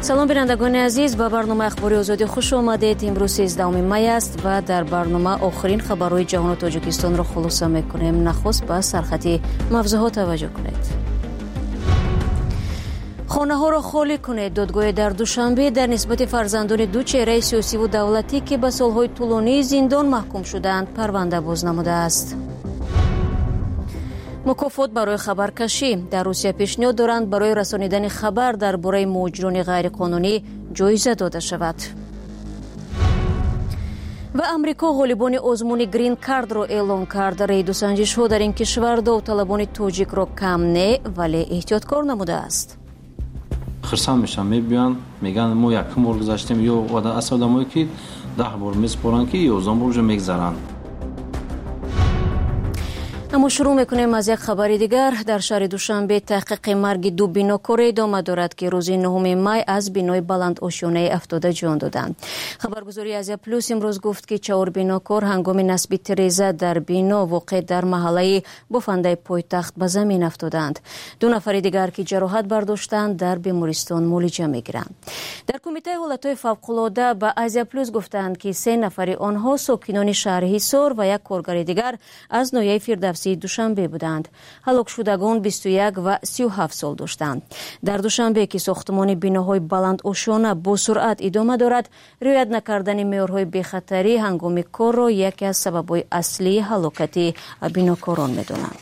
салом бинандагони азиз, ба барнома ахбори озодӣ хуш омадед. имрӯз 13 май аст ва дар барнома охирин хабарҳои ҷаҳону тоҷикистонро хулоса мекунем. Нахуст ба сархати мавзӯъҳо таваҷҷӯҳ кунед. хонаҳоро холӣ кунед. додгоҳе дар душанбе дар нисбати фарзандони ду чеҳраи сиёсиву давлатӣ ки ба солҳои тӯлонии зиндон маҳкум шуданд парванда боз намудааст. мукофот барои хабаркашӣ. дар Русия пешниҳод доранд барои расонидани хабар дар бораи муҳоҷирони ғайриқонунӣ ҷоиза дода шавад. ва амрико ғолибони озмуни грин кардро эълон кард. рейдусанҷишҳо дар ин кишвар довталабони тоҷикро кам не, вале эҳтиёткор намудааст. хирсан мешан, мебиёнд, меган мо якум бор гузаштем, ё аст одамое ки 10 бор месупоранд ки 11 бор уже мегзаранд. аммо шурӯъ мекунем аз як хабари дигар. дар шаҳри душанбе таҳқиқи марги ду бинокоре идома дорад ки рӯзи 9 май аз бинои баландошёнаи афтода ҷон доданд. хабаргузори Азия плюс имрӯз гуфт ки 4 бинокор ҳангоми насби тиреза дар бино воқеъ дар маҳаллаи бофандаи пойтахт ба замин афтоданд. 2 нафари дигар ки ҷароҳат бардоштанд дар бемористон муолиҷа мегиранд. дар кумитаи ҳолатҳои фавқулода ба Азия плюс гуфтанд ки 3 нафари онҳо сокинони шаҳри Ҳисор ва як коргари дигар аз ноҳияи Фирдавсӣ душанбе буданд. ҳалок шудагон 21 ва 37 сол доштанд. дар душанбе ки сохтмони биноҳои баландошона бо суръат идома дорад, риоят накардани меъёрҳои бехатарӣ ҳангоми корро яке аз сабабҳои аслии ҳалокати бинокорон медонанд.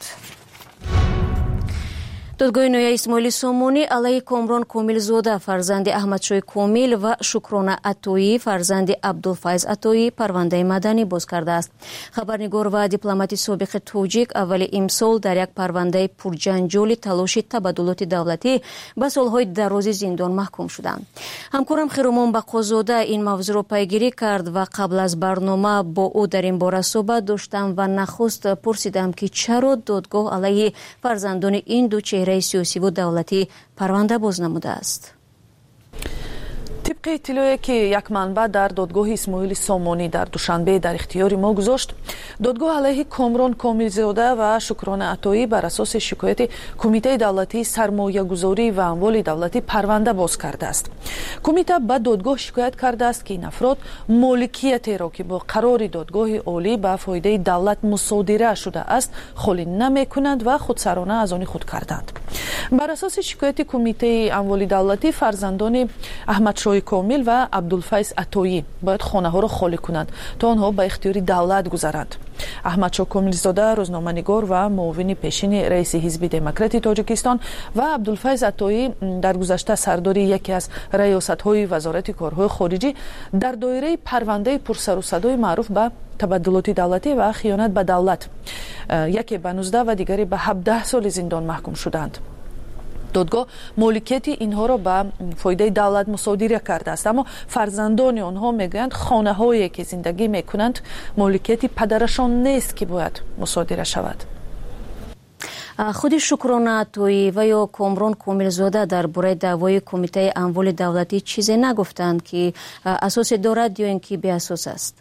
додгоҳи ноҳияи Исмоили Сомонӣ алайҳи Комрон Комилзода фарзанди Аҳмадшоҳи Комил ва Шукрона Атоӣ фарзанди Абдулфайз Атоӣ парвандаи маданӣ боз кардааст. хабарнигор ва дипломати собиқи тоҷик аввали имсол дар як парвандаи пурҷанҷоли талоши табаддулоти давлатӣ ба солҳои дарози зиндон маҳкум шуданд. ҳамкорам Хиромон Бақозода ин мавзӯъро пайгирӣ кард ва қабл аз барнома бо ӯ дар ин бора суҳбат доштам ва нахуст пурсидам ки чаро додгоҳ алайҳи фарзандони ин ду чеҳраи сиёсиву давлатӣ парванда боз намудааст. طبق اطلاعی که یک منبع در دادگاه اسماعیل سامانی در دوشنبه در اختیار ما گذاشت، دادگاه علیه کامران کاملزاده و شکرانه عطایی بر اساس شکایت کمیته دولتی سرمایه‌گذاری و اموال دولتی پرونده باز کرده است. کمیته به دادگاه شکایت کرده است که این افراد مالکیتی را که با قرار دادگاه عالی به فایده دولت مصادره شده است خالی نمی‌کنند و خودسرانه از آن خود کردند. بر اساس شکایت کمیته اموال دولتی فرزندان احمدشاه کامل و عبدالفیض عطایی باید خانه‌ها را خالی کنند تا آنها به اختیار دولت گذرند. احمدشاه کاملزاده روزنامه‌نگار و معاون پیشین رئیس حزب دموکراتی تاجیکستان و عبدالفیض عطایی در گذشته سرداری یکی از ریاست‌های وزارت کارهای خارجی در دایره پرونده پرسر و صدای معروف به تبدلات دولتی و خیانت به دولت، یکی به 19 و دیگری به 17 سال زندان محکوم شدند. دادگاه مالکیت اینها را به فایده دولت مصادره کرده است، اما فرزندان آنها میگویند خانه هایی که زندگی میکنند مالکیت پدرشان نیست که باید مصادره شود. خود شکرانه عطایی و یا کامران کاملزاده در باره دعوای کمیته اموال دولتی چیزی نگفتند که اساس دارد یا اینکه بی اساس است؟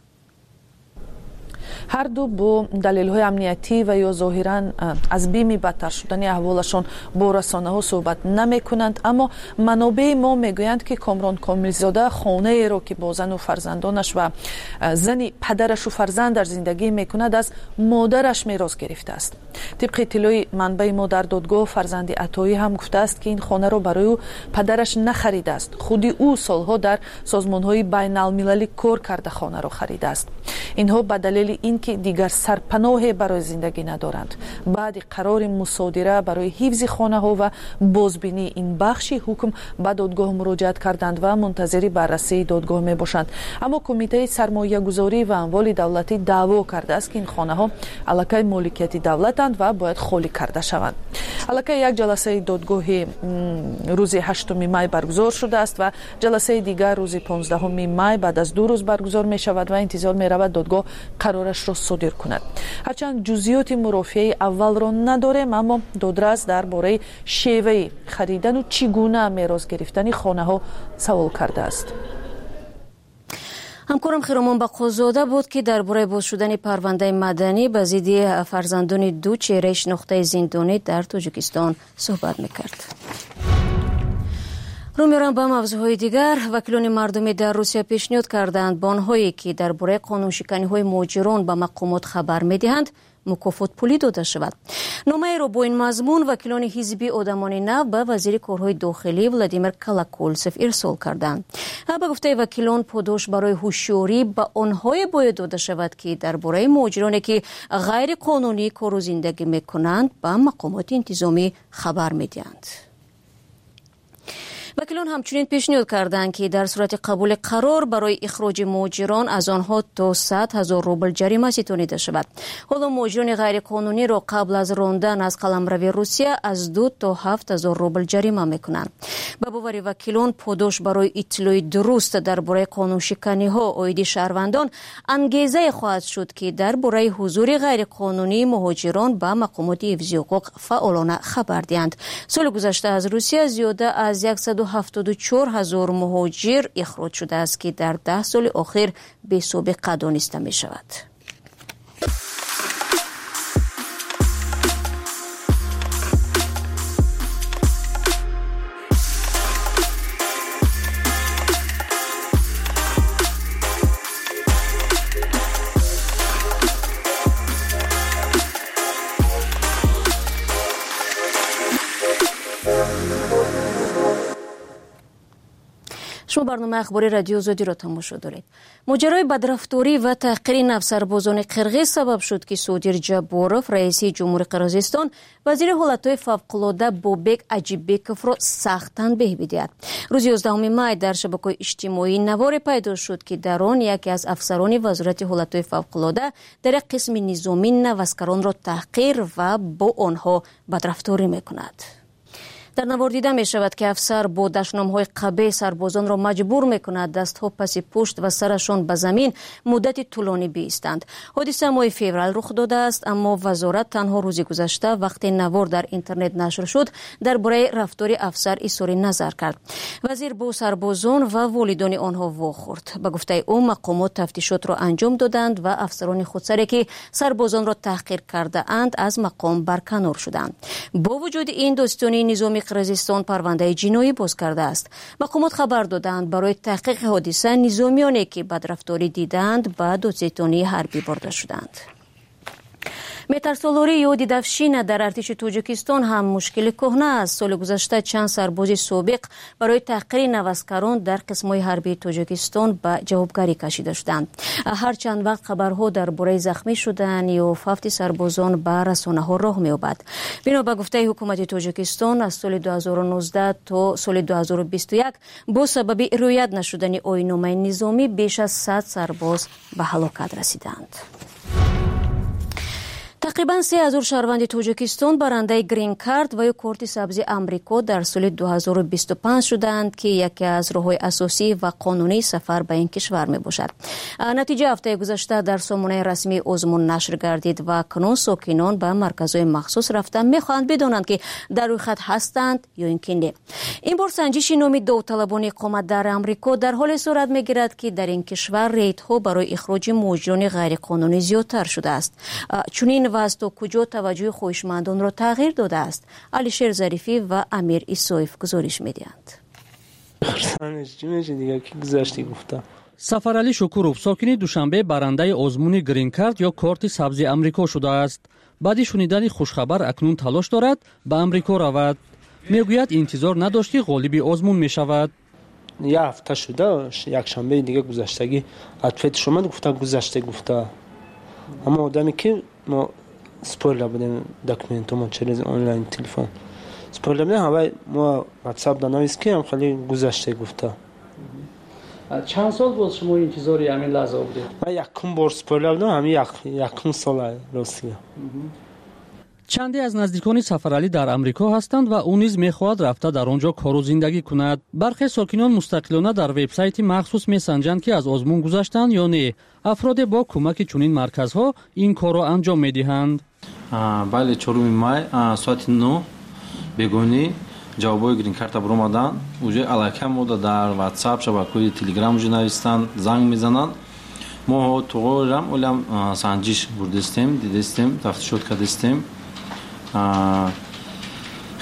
هر دو با دلیل‌های امنیتی و یا ظاهراً از بیم بدتر شدن احوالشان با رسانه‌ها صحبت نمی‌کنند، اما منابع ما میگویند که کامران کاملزاده خانه ای را که با زن و فرزندانش و زن پدرش و فرزندش زندگی میکند از مادرش میراث گرفته است. طبق اطلاع منبع ما در دادگاه فرزند عطایی هم گفته است که این خانه را برای او پدرش نخریده است، خودی او سالها در سازمان‌های بین‌المللی کار کرده خانه را خریده است. اینها به دلیل اینکه دیگر سرپناهی برای زندگی ندارند بعد قرار مصادره برای حفظ خانه ها و بازبینی این بخشی حکم به دادگاه مراجعت کردند و منتظر بررسی دادگاه می باشند. اما کمیته سرمایه گذاری و اموال دولتی دعوا کرده است که این خانه ها علاقه مالکیت دولتند و باید خالی کرده شوند. علاقه یک جلسه دادگاه روز 8 مای برگزار شده است و جلسه دیگر روز 15 مای بعد از 2 روز برگزار می شود و انتظار می رود دادگاه قرارش را صادر کند. هرچند جزئیات مرافعه اول را نداریم، اما دادرس درباره شیوه خریدن و چگونه میراث گرفتن خانه ها سوال کرده است. ҳамкорам Хиромон Бақозода буд ки дар бораи боз шудани парвандаи маданӣ ба зидди фарзандони ду чеҳраи шинохтаи зиндонӣ дар Тоҷикистон суҳбат мекард. رو می‌روم به موضوعهای دیگر. وکیلان مردمی در روسیه پیشنهاد کردند با آنهایی که درباره قانونشکنی‌های مهاجران به مقامات خبر می‌دهند مکافات پولی داده شود. نامه را با این مضمون وکیلان حزبی آدمان نو به وزیر کارهای داخلی ولادیمیر کالاکولسف ارسال کردند. به گفته وکیلان پاداش برای هوشیاری به آنهای باید داده شود که درباره مهاجرانی که غیر قانونی کار و زندگی می‌کنند به مقامات انتظامی خبر می‌دهند. وکیلان همچنین پیشنهاد کردند که در صورت قبول قرار برای اخراج مهاجران از آنها تا 100,000 روبل جریمه ستانیده شود. حالا مهاجران غیر قانونی را قبل از راندن از قلمرو روسیه از 2 تا 7,000 روبل جریمه میکنند. به باور وکیلان پاداش برای اطلاع درست درباره قانونشکنی ها عاید شهروندان انگیزه خواهد شد که درباره حضور غیر قانونی مهاجران به مقامات حفظ حقوق فعالانه خبر دهند. سال گذشته از روسیه زیاده از 174,000 مهاجر اخراج شده است که در 10 سال اخیر به سابقه دانسته می شود. شما برنامه اخباری رادیو آزادی را تماشا دارید. ماجرای بدرفتاری و تحقیر نفسربازان قرغیز سبب شد که صادر جبارов رئیس جمهوری قرغیزستان وزیر حالتهای فوق‌العاده بابک اجیبکوف را سختاً بهبیدید. روز 11 می در شبکه‌های اجتماعی نوار پیدا شد که در آن یکی از افسران وزارت حالتهای فوق‌العاده در قسم نظامی نوسکران را تحقیر و با آنها بدرفتاری می‌کند. در نوار دیده می شود که افسر با دشنام‌های قبیح سربازان را مجبور می کند دستها پس پشت و سرشان به زمین مدت طولانی بایستند. حادثه ماه فوریه رخ داده است، اما وزارت تنها روز گذشته وقتی نوار در اینترنت نشر شد درباره رفتار افسر اظهار نظر کرد. وزیر با سربازان و والدان آنها واخورد. به گفته او مقامات تفتیشات را انجام دادند و افسران خودسری که سربازان را تحقیر کرده اند از مقام برکنار شدند. با وجود این داستانی نظامی قرغیزستان پرونده جنایی باز کرده است. مقامات خبر دادند برای تحقیق حادثه نظامیانی که بدرفتاری دیدند به دادستانی حربی برده شدند. مترسالاری یا دیدفشین در ارتش تاجیکستان هم مشکل کهنه است. سال گذشته چند سرباز سابق برای تحقیر نوسکران در قسم‌های حربی تاجیکستان به جوابگری کشیده شدند. هر چند وقت خبرها درباره زخمی شدن یا فوت سربازان به رسانه‌ها راه می‌یابد. بنا به گفته حکومت تاجیکستان از سال 2019 تا سال 2021 با سبب رعایت نشدن آیین‌نامه نظامی بیش از 100 سرباز به هلاکت رسیدند. تقریباً 3,000 شهروند تاجیکستان برنده گرین کارت و یا کارت سبز آمریکا در سال 2025 شدند که یکی از راه‌های اساسی و قانونی سفر به این کشور می باشد. نتیجه هفته گذشته در سامانه رسمی آزمون نشر گردید و کنون ساکنان به مرکزهای مخصوص رفتن می خواهند بدانند که در روی خط هستند یا اینکه نه. این بار سنجش نام داوطلبان اقامت در آمریکا در حال صورت می گیرد که در این کشور ریت‌ها برای اخراج مهاجران غیر قانونی زیادتر شده است. چنین و از تا کجا توجه خویشمندان را تغییر داده است. علیشیر ظریفی و امیر ایسایف گزارش می‌دهند. سفرعلی شکورов ساکن دوشنبه برنده آزمون گرین کارت یا کارت سبز آمریکا شده است. بعد شنیدن خوشخبر اکنون تلاش دارد به آمریکا رود. میگوید انتظار نداشت که غالب آزمون میشود. یه هفته شده، یک شنبه دیگه گذشتگی اتفاق شما گفته اما آدمی که ما سپویلر بودیم داکومنت ما چرز آنلاین تلفن سپویلر بودیم همه ما واتساپ دانویز که هم خیلی گذشته گفته. چند سال بود شما انتظاری همین لحظه بودید؟ من یکم بار سپویلر بودم همین یکم سال روسیه. چندی از نزدیکان سفرعلی در آمریکا هستند و او نیز می‌خواهد رفته در آنجا کار و زندگی کند. برخی ساکنان مستقلانه در وبسایت مخصوص می‌سنجند که از آزمون گذشتند یا نه. افراد با کمک چنین مرکزها این کار را انجام می‌دهند. بله 4 مای ساعت 9 بگونی جوابای گرین کارت برام دادن. اوجه علاقه مود در واتساپ شبکه‌های تلگرام جنویستند زنگ می‌زنند. ما توغرام اولم سنجش بردستیم دیدستیم تفتیشات کردستیم.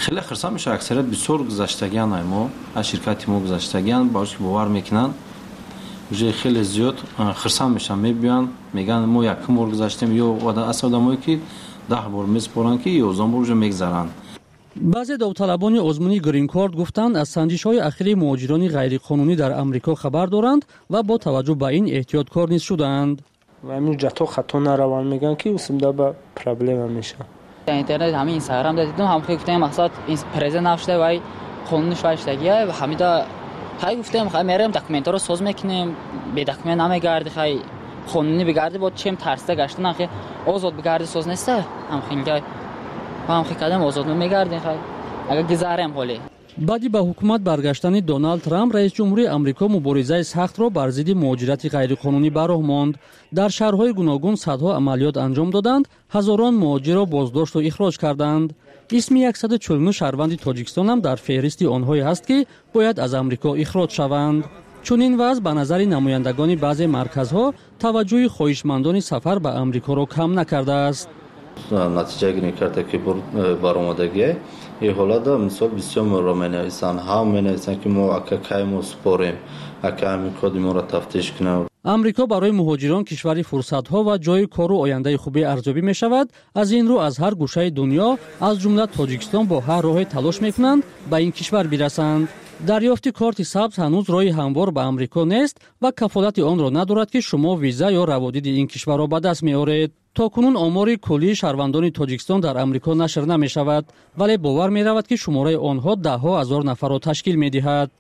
خیلی خرسان میشه. اکثریت بسیار گذشتگیان ما از شرکت ما گذشتگیان باش باور میکنن وجه خیلی زیاد خرسان میشن میبیان میگن ما یک بار گذشتیم یا ودا اسادمایی که 10 بار میسپرن که 11 بار وجه میگذرن. بعضی داوطلبان آزمونی گرین کارت گفتند از سنجش‌های اخیر مهاجران غیرقانونی در آمریکا خبر دارند و با توجه به این احتیاطکار نیز شدند. و همین جتا خطا نروان میگن که اسمدا با پرابلم میشه. اینترنت همین اینستاگرام دیدم هم فکر کردم مقصد این پرزنت نشده و قانونش واشتگیه و همیدا خیلی گفتم خیلی میرم دکومنتا رو ساز میکنیم به دکومنت نمیگردی خیلی قانونی بگردی با چیم ترسته گشتن خیلی آزاد بگردی ساز نیسته هم خیلی هم خیلی کدام آزاد میگردی خیلی اگه گذارم حالی. بعدی به حکومت برگشتن دونالد ترامپ رئیس جمهوری آمریکا مبارزه سخت را بر ضد مهاجرت غیرقانونی براه ماند. در شهرهای گوناگون صدها عملیات انجام دادند، هزاران مهاجر را بازداشت و اخراج کردند. اسم 149 شهروند تاجیکستان هم در فهرست آنهایی است که باید از آمریکا اخراج شوند. چون این وضع به نظر نمایندگان بعضی مرکزها توجه خواهشمندان سفر به آمریکا را کم نکرده است. نتیجه گیری کرده که برآمدگی این حالت مثال بسیار رومنیایستان ها مینایستان که ما اکای ما سپاریم اکای آمریکا دیما را تفتیش کنیم. آمریکا برای مهاجران کشوری فرصت‌ها و جای کار و آینده خوبی ارزیابی می‌شود. از این رو از هر گوشه دنیا از جمله تاجیکستان با هر راهی تلاش می‌کنند به این کشور برسند. دریافت کارت سبز هنوز راهی هموار به آمریکا نیست و کفالت آن را ندارد که شما ویزا یا روادید این کشور را به دست می‌آورید. تاکنون آمار کلی شهروندان تاجیکستان در آمریکا نشر نمی‌شود، ولی باور می‌رود که شماره آنها ده‌ها هزار نفر را تشکیل می‌دهد.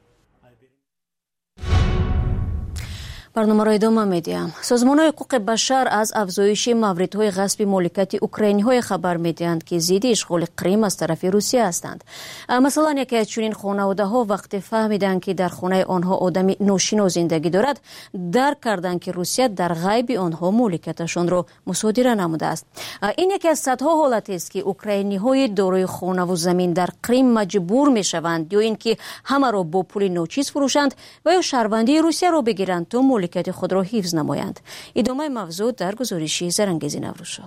برنامه را ادامه می‌دهم. سازمان‌های حقوق بشر از افزایش موردهای غصب مالکیت اوکراینی‌های خبر می‌دهند که ضد اشغال کریم از طرف روسیه هستند. مثلا یکی از چنین خانواده‌ها وقتی فهمیدند که در خانه آنها آدمی ناشناس زندگی دارد، درک کردند که روسیه در غیب آنها مالکیتشان را مصادره نموده است. این یکی از صدها حالت است که اوکراینی‌های دارای خانه و زمین در کریم مجبور می‌شوند یا اینکه همه را با پول ناچیز فروشند و یا شهروندی روسیه را بگیرند تا مالکیت خود را حفظ نمایند. ادامه موضوع در گزارشی زرنگیزی نوروشا.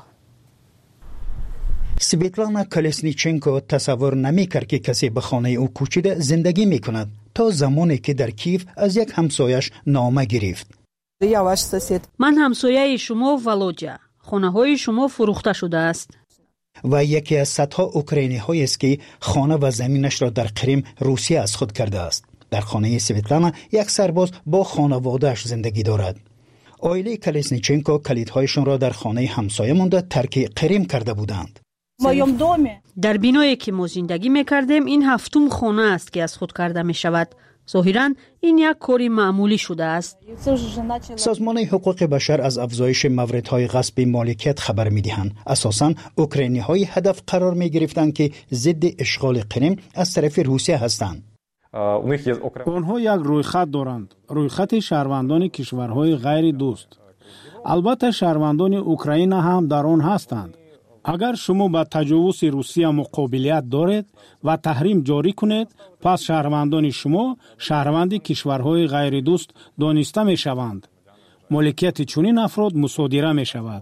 سویتلانا کالسنیچنکو تصور نمی‌کرد که کسی به خانه او کوچیده زندگی می‌کند تا زمانی که در کیف از یک همسایش نامه گرفت. من همسایه شما ولودیا. خانه‌های شما فروخته شده است. و یکی از صدها اوکراینی‌هایی است که خانه و زمینش را در کریم روسیه از خود کرده است. در خانه سویتلانا یک سرباز با خانواده‌اش زندگی دارد. عائله کالسنیچنکو کلیدهایشان را در خانه همسایه مانده ترک کریم کرده بودند. در بینایی که ما زندگی می‌کردیم این هفتم خانه است که از خود کرده می‌شود. ظاهراً این یک کاری معمولی شده است. سازمان حقوق بشر از افزایش موردهای غصب مالکیت خبر می‌دهند. اساساً اوکراینی‌های هدف قرار می‌گرفتند که ضد اشغال کریم از طرف روسیه هستند. آنها یک رویخط دارند، رویخط شهروندان کشورهای غیر دوست. البته شهروندان اوکراین هم در آن هستند. اگر شما با تجاوز روسیه مقابلیت دارید و تحریم جاری کنید، پس شهروندان شما شهروند کشورهای غیر دوست دانسته می شوند. مالکیت چنین افراد مصادره می شود.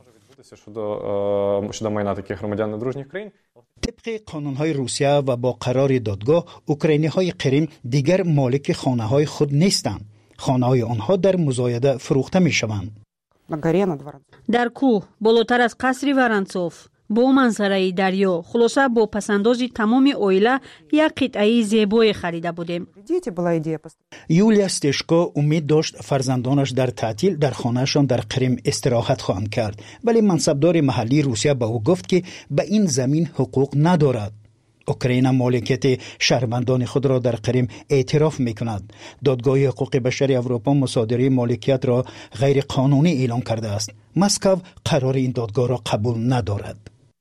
طبق قانون‌های روسیه و با قرار دادگاه، اوکراینی‌های کریم دیگر مالک خانه‌های خود نیستند. خانه‌های آنها در مزایده فروخته می‌شوند. در کوه بالاتر از قصر ورنتسوف با منظره دریا، خلاصه با پسندازی تمام اویله یک قطعه زیبای خریده بودیم. یولیا استشکو امید داشت فرزندانش در تعطیل در خانهشان در کریم استراحت خواهند کرد، ولی منصبدار محلی روسیه به او گفت که به این زمین حقوق ندارد. اوکراین مالکیت شهروندان خود را در کریم اعتراف می‌کند. دادگاه حقوق بشر اروپا مصادره مالکیت را غیر قانونی اعلام کرده است. مسکو قرار این دادگاه را قبول ندارد.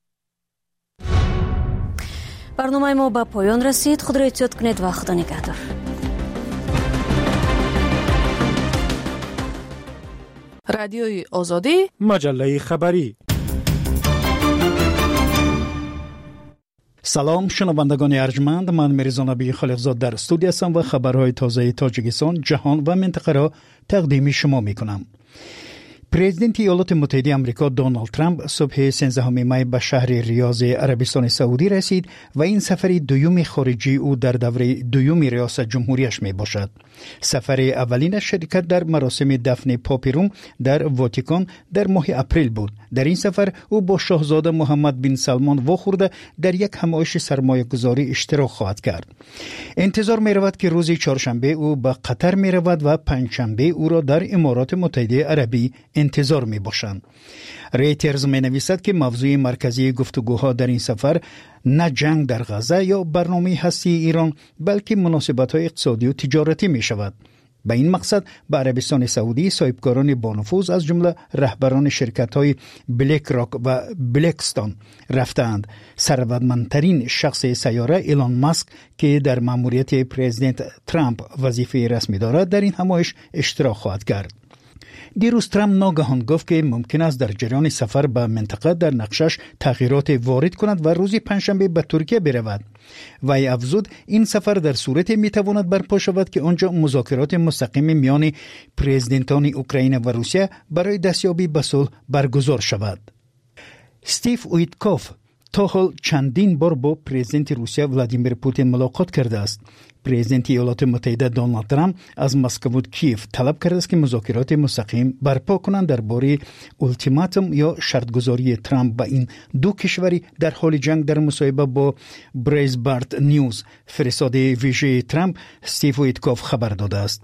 برنامه ما به پایان رسید. خود را احتیاط کنید و خدا نگهدار. رادیوی آزادی، مجله خبری. سلام شنوندگان ارجمند، من میرزا نبی خالقزاد در استودیو هستم و خبرهای تازه تاجیکستان، جهان و منطقه را تقدیم شما میکنم. پرزیدنت ایالات متحده آمریکا دونالد ترامپ صبح 13 می به شهر ریاض عربستان سعودی رسید و این سفر دوم خارجی او در دوره دوم ریاست جمهوریش می باشد. سفر اولینش شرکت در مراسم دفن پاپ روم در واتیکان در ماه اپریل بود. در این سفر او با شاهزاده محمد بن سلمان واخورده در یک همایش سرمایه‌گذاری اشتراک خواهد کرد. انتظار می رود که روز چهارشنبه او به قطر می رود و پنجشنبه او را در امارات متحده عربی انتظار می باشند. ریترز می نویسد که موضوع مرکزی گفتگوها در این سفر نه جنگ در غزه یا برنامه هستی ایران بلکه مناسبت‌های اقتصادی و تجارتی می شود. به این مقصد به عربستان سعودی صاحبکاران بانفوذ از جمله رهبران شرکت‌های بلک راک و بلکستان رفتند. ثروتمندترین شخص سیاره ایلان ماسک که در مأموریت پرزیدنت ترامپ وظیفه رسمی دارد در این همایش اشتراک خواهد کرد. دیروز ترامپ ناگهان گفت که ممکن است در جریان سفر به منطقه در نقشش تغییرات وارد کند و روز پنجشنبه به ترکیه برود. وی افزود این سفر در صورتی میتواند برپا شود که آنجا مذاکرات مستقیم میان پرزیدنتان اوکراین و روسیه برای دستیابی به صلح برگزار شود. استیو ویتکوف تا حال چندین بار با پرزیدنت روسیه ولادیمیر پوتین ملاقات کرده است. پرزیدنت ایالات متحده دونالد ترامپ از مسکو و کیف طلب کرده است که مذاکرات مستقیم برپا کنند درباره اولتیماتوم یا شرطگذاری ترامپ با این دو کشوری در حال جنگ. در مصاحبه با بریزبارت نیوز فرستاده ویژه ترامپ استیو ویتکوف خبر داده است.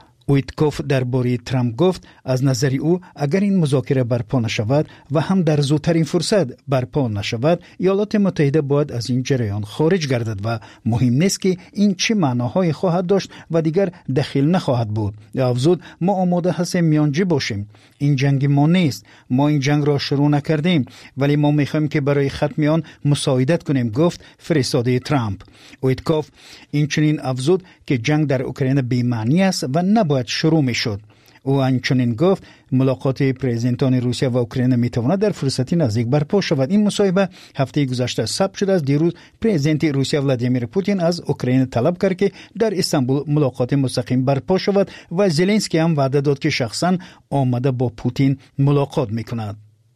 ویتکوف درباره ترامپ گفت از نظر او اگر این مذاکره برپا نشود و هم در زودترین فرصت برپا نشود ایالات متحده باید از این جریان خارج گردد و مهم نیست که این چه معناهای خواهد داشت و دیگر دخیل نخواهد بود. افزود ما آماده هستیم میانجی باشیم. این جنگ ما نیست. ما این جنگ را شروع نکردیم ولی ما میخوایم که برای ختم آن مساعدت کنیم، گفت فرستاده ترامپ. ویتکوف این چنین افزود که جنگ در اوکراین بی‌معنی است و نباید شروع می شد. او همچنین گفت ملاقات پرزیدنتان روسیه و اوکراین می تواند در فرصتی نزدیک برپا شود. این مصاحبه هفته گذشته ثبت شده است. دیروز پرزیدنت روسیه ولادیمیر پوتین از اوکراین طلب کرد که در استانبول ملاقات مستقیم برپا شود و زلنسکی هم وعده داد که شخصا آمده با پوتین ملاقات می کند.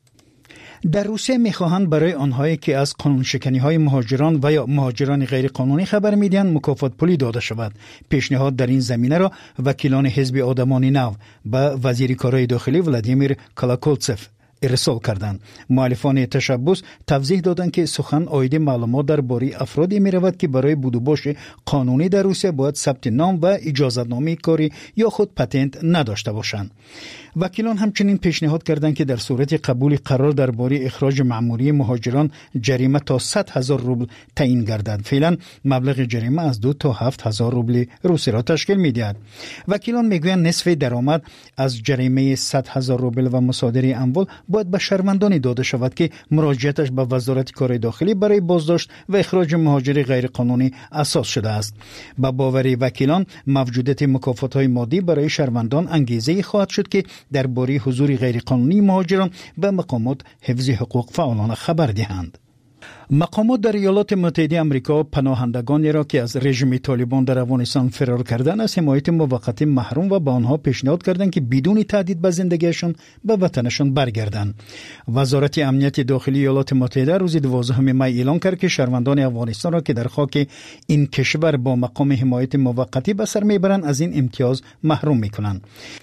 در روسیه می‌خواهند برای آنهایی که از قانون شکنی‌های مهاجران و یا مهاجران غیر قانونی خبر می‌دهند مکافات پولی داده شود. پیشنهاد در این زمینه را وکیلان حزب آدمان نو به وزیر کارهای داخلی ولادیمیر کالاکولتسف ارسال کردند. مؤلفان تشبث توضیح دادند که سخن عاید معلومات درباره افرادی می‌رود که برای بود و باش قانونی در روسیه باید ثبت نام و اجازه‌نامه کاری یا خود پتنت نداشته باشند. وکیلان همچنین پیشنهاد کردند که در صورت قبول قرار درباره اخراج مأموری مهاجران جریمه تا 100,000 روبل تعیین گردد. فعلا مبلغ جریمه از 2 تا 7,000 روبل روسی را تشکیل می‌دهد. وکیلان میگویند نصف درآمد از جریمه 100,000 روبل و مصادره اموال باید به شهروندانی داده شود که مراجعتش به وزارت کار داخلی برای بازداشت و اخراج مهاجر غیرقانونی اساس شده است. با باور وکیلان موجودیت مکافات‌های مادی برای شهروندان انگیزه خواهد شد که درباره حضور غیرقانونی مهاجران به مقامات حفظ حقوق فعالانه خبر دهند. مقامات در ایالات متحده آمریکا پناهندگانی را که از رژیم طالبان در افغانستان فرار کردند از حمایت موقتی محروم و به آنها پیشنهاد کردند که بدون تهدید به زندگیشان به وطنشان برگردند. وزارت امنیت داخلی ایالات متحده روز 12 می اعلام کرد که شهروندان افغانستان را که در خاک این کشور با مقام حمایت موقتی به سر میبرند از این امتیاز محروم میکنند.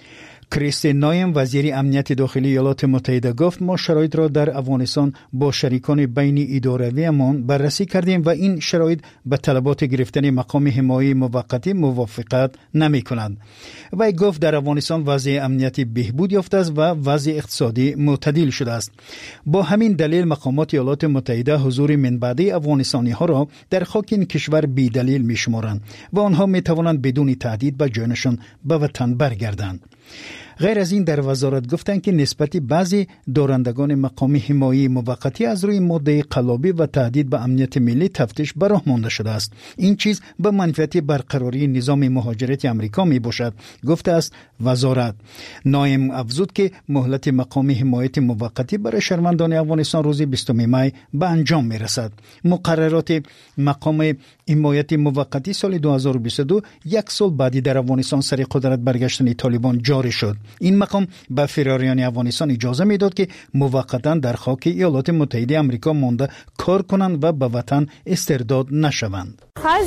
کریستین نایم وزیر امنیت داخلی ایالات متحده گفت ما شرایط را در افغانستان با شریکان بین ادارویمان بررسی کردیم و این شرایط به طلبات گرفتن مقام حمایت موقتی موافقت نمی کند. وی گفت در افغانستان وضع امنیتی بهبود یافته است و وضع اقتصادی معتدل شده است. با همین دلیل مقامات ایالات متحده حضور من بعدی افغانستانی ها را در خاک این کشور بی دلیل می شمارند و آنها می توانند بدون تهدید به جانشان به وطن برگردند. غیر از این در وزارت گفتند که نسبت بعضی دارندگان مقام حمایت موقتی از روی ماده قلابی و تهدید به امنیت ملی تفتیش به راه مانده شده است. این چیز به منفعت برقراری نظام مهاجرت آمریکا می باشد، گفته است وزارت. نایم افزود که مهلت مقام حمایت موقتی برای شهروندان افغانستان روز 20 می به انجام می رسد. مقررات مقام حمایت موقتی سال 2022 یک سال بعدی در افغانستان سر قدرت برگشتن طالبان جاری شد. این مقام به فراریان افغانستان اجازه میداد که موقتا در خاک ایالات متحده آمریکا مانده کار کنند و به وطن استرداد نشوند.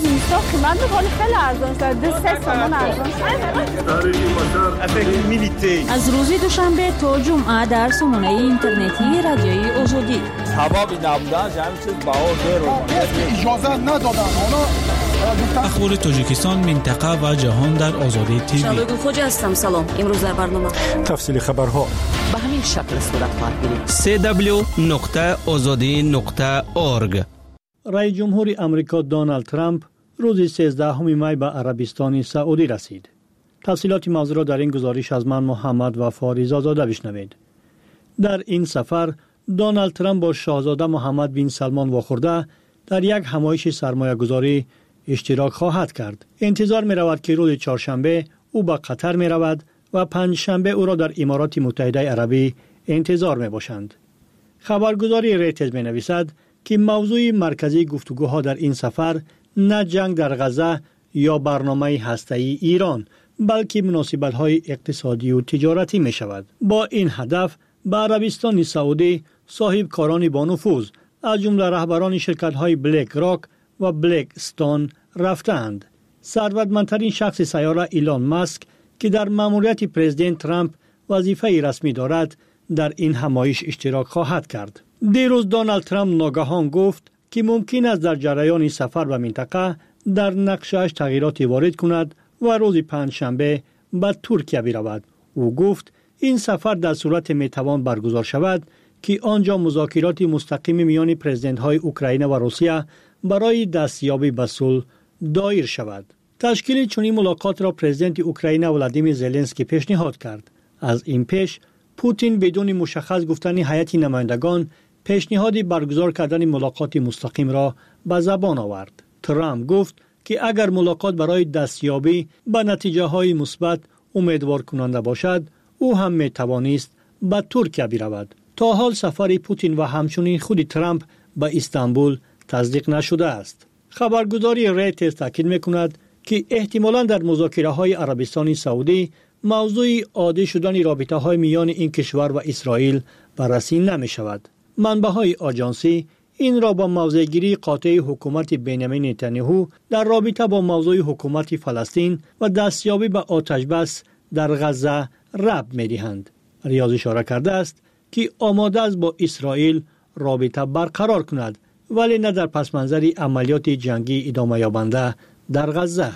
از روز دوشنبه تا جمعه در سامانه اینترنتی رادیوی آزادی اخبار تاجیکستان، منطقه و جهان در آزادی تیوی. شبگون خوجه هستم. سلام. امروز در برنامه تفصیل خبرها به همین شکل صورت خواهد گرفت. www.azadi.org. رئیس جمهور امریکا دونالد ترامپ روز 13 می به عربستان سعودی رسید. تفصیلات موضوع را در این گزارش از من محمد وفا رضازاده بشنوید. در این سفر دونالد ترامپ با شاهزاده محمد بن سلمان واخورده در یک همایش سرمایه گذاری اشتراک خواهد کرد. انتظار می رود که روز چهارشنبه او به قطر می رود و پنجشنبه او را در امارات متحده عربی انتظار می باشند. خبرگزاری رویترز می نویسد که موضوع مرکزی گفتگوها در این سفر نه جنگ در غزه یا برنامه هسته‌ای ایران، بلکه مناسبت‌های اقتصادی و تجارتی می شود. با این هدف به عربستان سعودی صاحب کاران با نفوذ از جمله رهبران شرکت‌های بلک راک و بلک استون رفتند. ثروتمندترین شخص سیاره ایلان ماسک که در مأموریت پرزیدنت ترامپ وظیفه رسمی دارد در این همایش اشتراک خواهد کرد. دیروز دونالد ترامپ ناگهان گفت که ممکن است در جریان سفر به منطقه در نقشه‌اش تغییرات وارد کند و روز پنجشنبه به ترکیه برود. او گفت این سفر در صورت میتوان برگزار شود که آنجا مذاکرات مستقیم میان پرزیدنت‌های اوکراین و روسیه برای دستیابی به صلح دایر شود. تشکیل چنین ملاقات را پرزیدنت اوکراین ولادیمیر زلنسکی پیشنهاد کرد. از این پیش پوتین بدون مشخص گفتن هیئت نمایندگان پیشنهاد برگزار کردن ملاقات مستقیم را به زبان آورد. ترامپ گفت که اگر ملاقات برای دستیابی به نتیجه‌های مثبت امیدوار کننده باشد، او هم می‌توانست به ترکیه برود. تا حال سفر پوتین و همچنین خود ترامپ به استانبول تصدیق نشده است. خبرگزاری رویترز تاکید می‌کند که احتمالاً در مذاکره‌های عربستان سعودی موضوع عادی شدن رابطه‌های میان این کشور و اسرائیل بررسی نمی‌شود. منبع‌های آژانسی این را با موضع‌گیری قاطع حکومت بنیامین نتانیاهو در رابطه با موضوع حکومت فلسطین و دستیابی به آتش‌بس در غزه ربط می‌دهند. ریاض اشاره کرده است که آماده است با اسرائیل رابطه برقرار کند، ولی نه در پس منظر عملیات جنگی ادامه یابنده در غزه.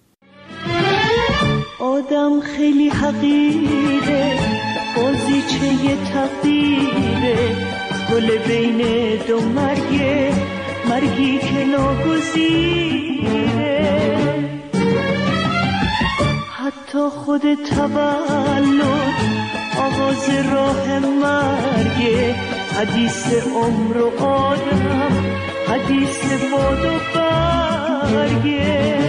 آدم خیلی حقیره، بازیچه تقدیره، گل بین دو مرگه، مرگی که ناگزیره. حتی خود تولد آغاز راه مرگه، حدیث عمر و آدم، حدیث باد و برگه.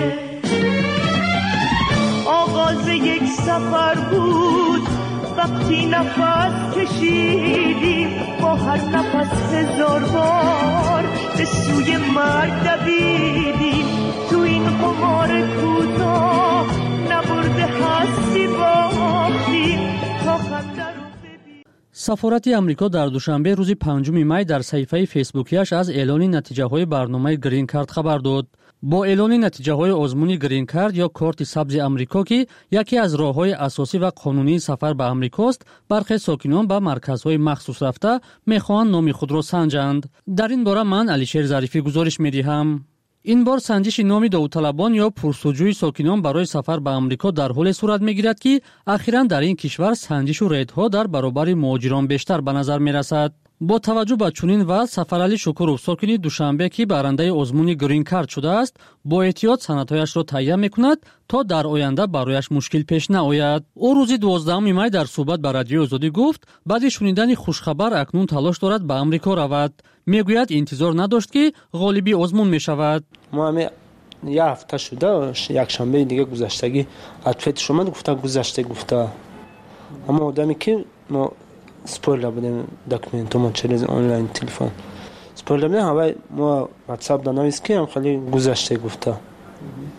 آغاز یک سفر بود وقتی نفس کشیدیم، با هر نفس هزار بار به سوی مرگ دویدیم. تو این قمار کوتاه نبرده هستی باختیم تا خنده رو ببین. سفارت امریکا در دوشنبه روز 5 می در صفحه فیسبوکیش از اعلان نتیجه‌های برنامه گرین کارت خبر داد. با اعلان نتیجه‌های آزمون گرین کارت یا کارت سبز امریکا که یکی از راه‌های اساسی و قانونی سفر به امریکاست، برخی ساکنان به مرکزهای مخصوص رفته می‌خواهند نام خود را سنجند. در این باره من علیشیر ظریفی گزارش می‌دهم. این بار سنجش نام داوطلبان یا پرسجوی ساکنان برای سفر به امریکا در حال صورت می‌گیرد که اخیراً در این کشور سنجش و ریدها در برابر مهاجران بیشتر به نظر می‌رسد. با توجه به چنین وضع، سفرعلی شکروف ساکن دوشنبه که برنده آزمون گرین کارت شده است، با احتیاط سندهایش را تهیه می‌کند تا در آینده برایش مشکل پیش نیاید. او روز 12 می در صحبت با رادیو آزادی گفت بعد شنیدن خوشخبر اکنون تلاش دارد به امریکا رود. میگوید انتظار نداشت که غالبی آزمون می‌شود. ما هم یه هفته شده، یک شنبه دیگه گذشتگی اتفاق شما گذشته گفته، اما آدمی که ما سپویلر بودیم داکومنت ما چیز آنلاین تلفن سپویلر بودیم، همه ما واتساپ دانویس که هم خیلی گذشته گفته.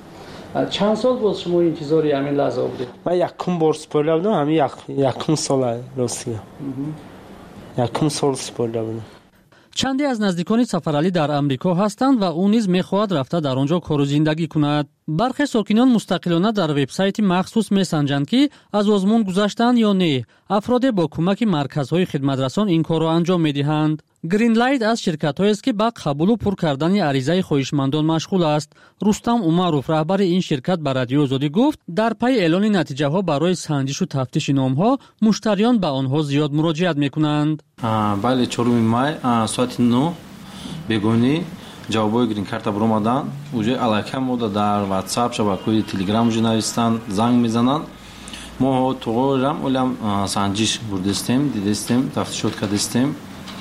چند سال بود شما انتظاری همین لحظه بودید؟ من یکم بار سپرده بودم، همین یکم سال راستی. یکم سال سپرده بودم. چندی از نزدیکان سفرعلی در امریکا هستند و او نیز می‌خواهد رفته در آنجا کار و زندگی کند. برخی ساکنان مستقلانه در وبسایت مخصوص می‌سنجند که از آزمون گذشتند یا نه. افراد با کمک مرکزهای خدمترسان این کار را انجام می‌دهند. گرین لایت از شرکت‌هایی است که با قبول و پر کردن عریضه خواهشمندان مشغول است. رستم عمروف رهبر این شرکت به رادیو آزادی گفت در پی اعلان نتیجه‌ها برای سنجش و تفتیش نام‌ها مشتریان به آنها زیاد مراجعت می‌کنند. بله 4 مای ساعت 9 بگونی جوابای گرین کارت برآمدن. اوجه الکم مودا در واتساپ شبکه‌های تلگرام جو نوشتن، زنگ می‌زنند. ما توغرام اولم سنجش بردستیم، دیدستیم، تفتیشات کردستیم.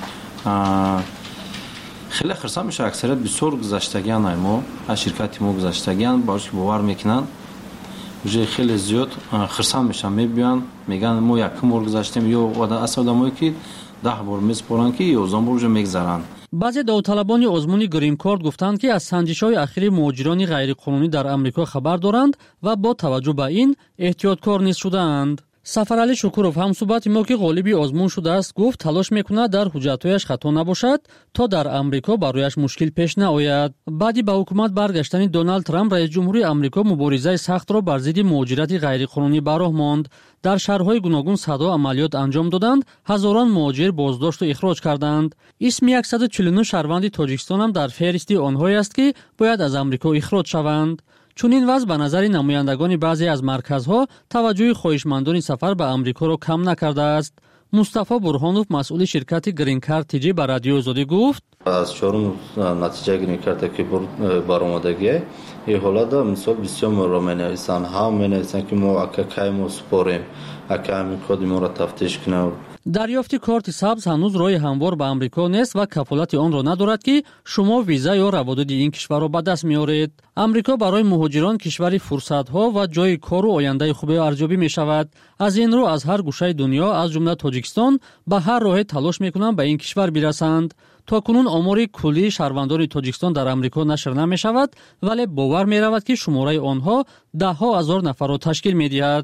خیلی خرسان میشه اکثریت بسیار گذشتگیان ما از شرکت ما گذشتگیان باش باور میکنن وجه خیلی زیاد خرسان میشن میبینن میگن ما یکم بار گذشتیم یا اصلا آدمایی که 10 بار میسپرن که 11 بار میگذرن. بعضی داوطلبان آزمون گرین کارت گفتند که از سنجش‌های اخیر مهاجران غیرقانونی در آمریکا خبر دارند و با توجه به این احتیاطکار نیست شدند. سفرعلی شکورов همصحبت ما که غالبی آزمون شده است گفت تلاش میکنه در حجت‌هایش خطا نباشد تا در آمریکا برایش مشکل پیش نیاید. بعدی به حکومت برگشتن دونالد ترامپ رئیس جمهوری آمریکا مبارزه سخت را بر ضد مهاجرت غیرقانونی به راه ماند. در شهرهای گوناگون صدا عملیات انجام دادند، هزاران مهاجر بازداشت و اخراج کردند. اسم 149 شهروند تاجیکستان هم در فهرست آنهایی است که باید از آمریکا اخراج شوند. چون این وضع به نظر نمایندگان بعضی از مرکزها توجه خواهشمندان سفر به آمریکا را کم نکرده است. مصطفی برهانوف مسئول شرکت گرین کارت تیجی به رادیو آزادی گفت از چهارم نتیجه گرین کارت که برآمدگی این حالت مثال بسیار را می‌نویسند هم می‌نویسند که ما اکای ما سپاریم اکای آمریکا ما را تفتیش کنیم. دریافت کارت سبز هنوز راه هموار به آمریکا نیست و کفالت آن را ندارد که شما ویزا یا روادید این کشور را به دست میارید. آمریکا برای مهاجران کشوری فرصت‌ها و جای کار و آینده خوب ارزیابی می‌شود. از این رو از هر گوشه دنیا از جمله تاجیکستان به هر راه تلاش می‌کنند به این کشور برسند. تاکنون آمار کلی شهروندان تاجیکستان در آمریکا نشر نمی‌شود ولی باور می‌رود که شماره آنها ده‌ها هزار نفر را تشکیل می‌دهد.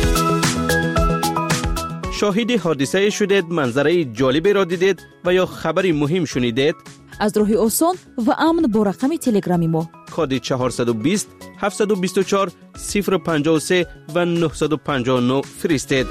شاهد حادثه شدید، منظره جالبی را دیدید و یا خبری مهم شنیدید؟ از راه آسان و امن با رقم تلگرامی ما کد 420 724 053 و 959 فرستید.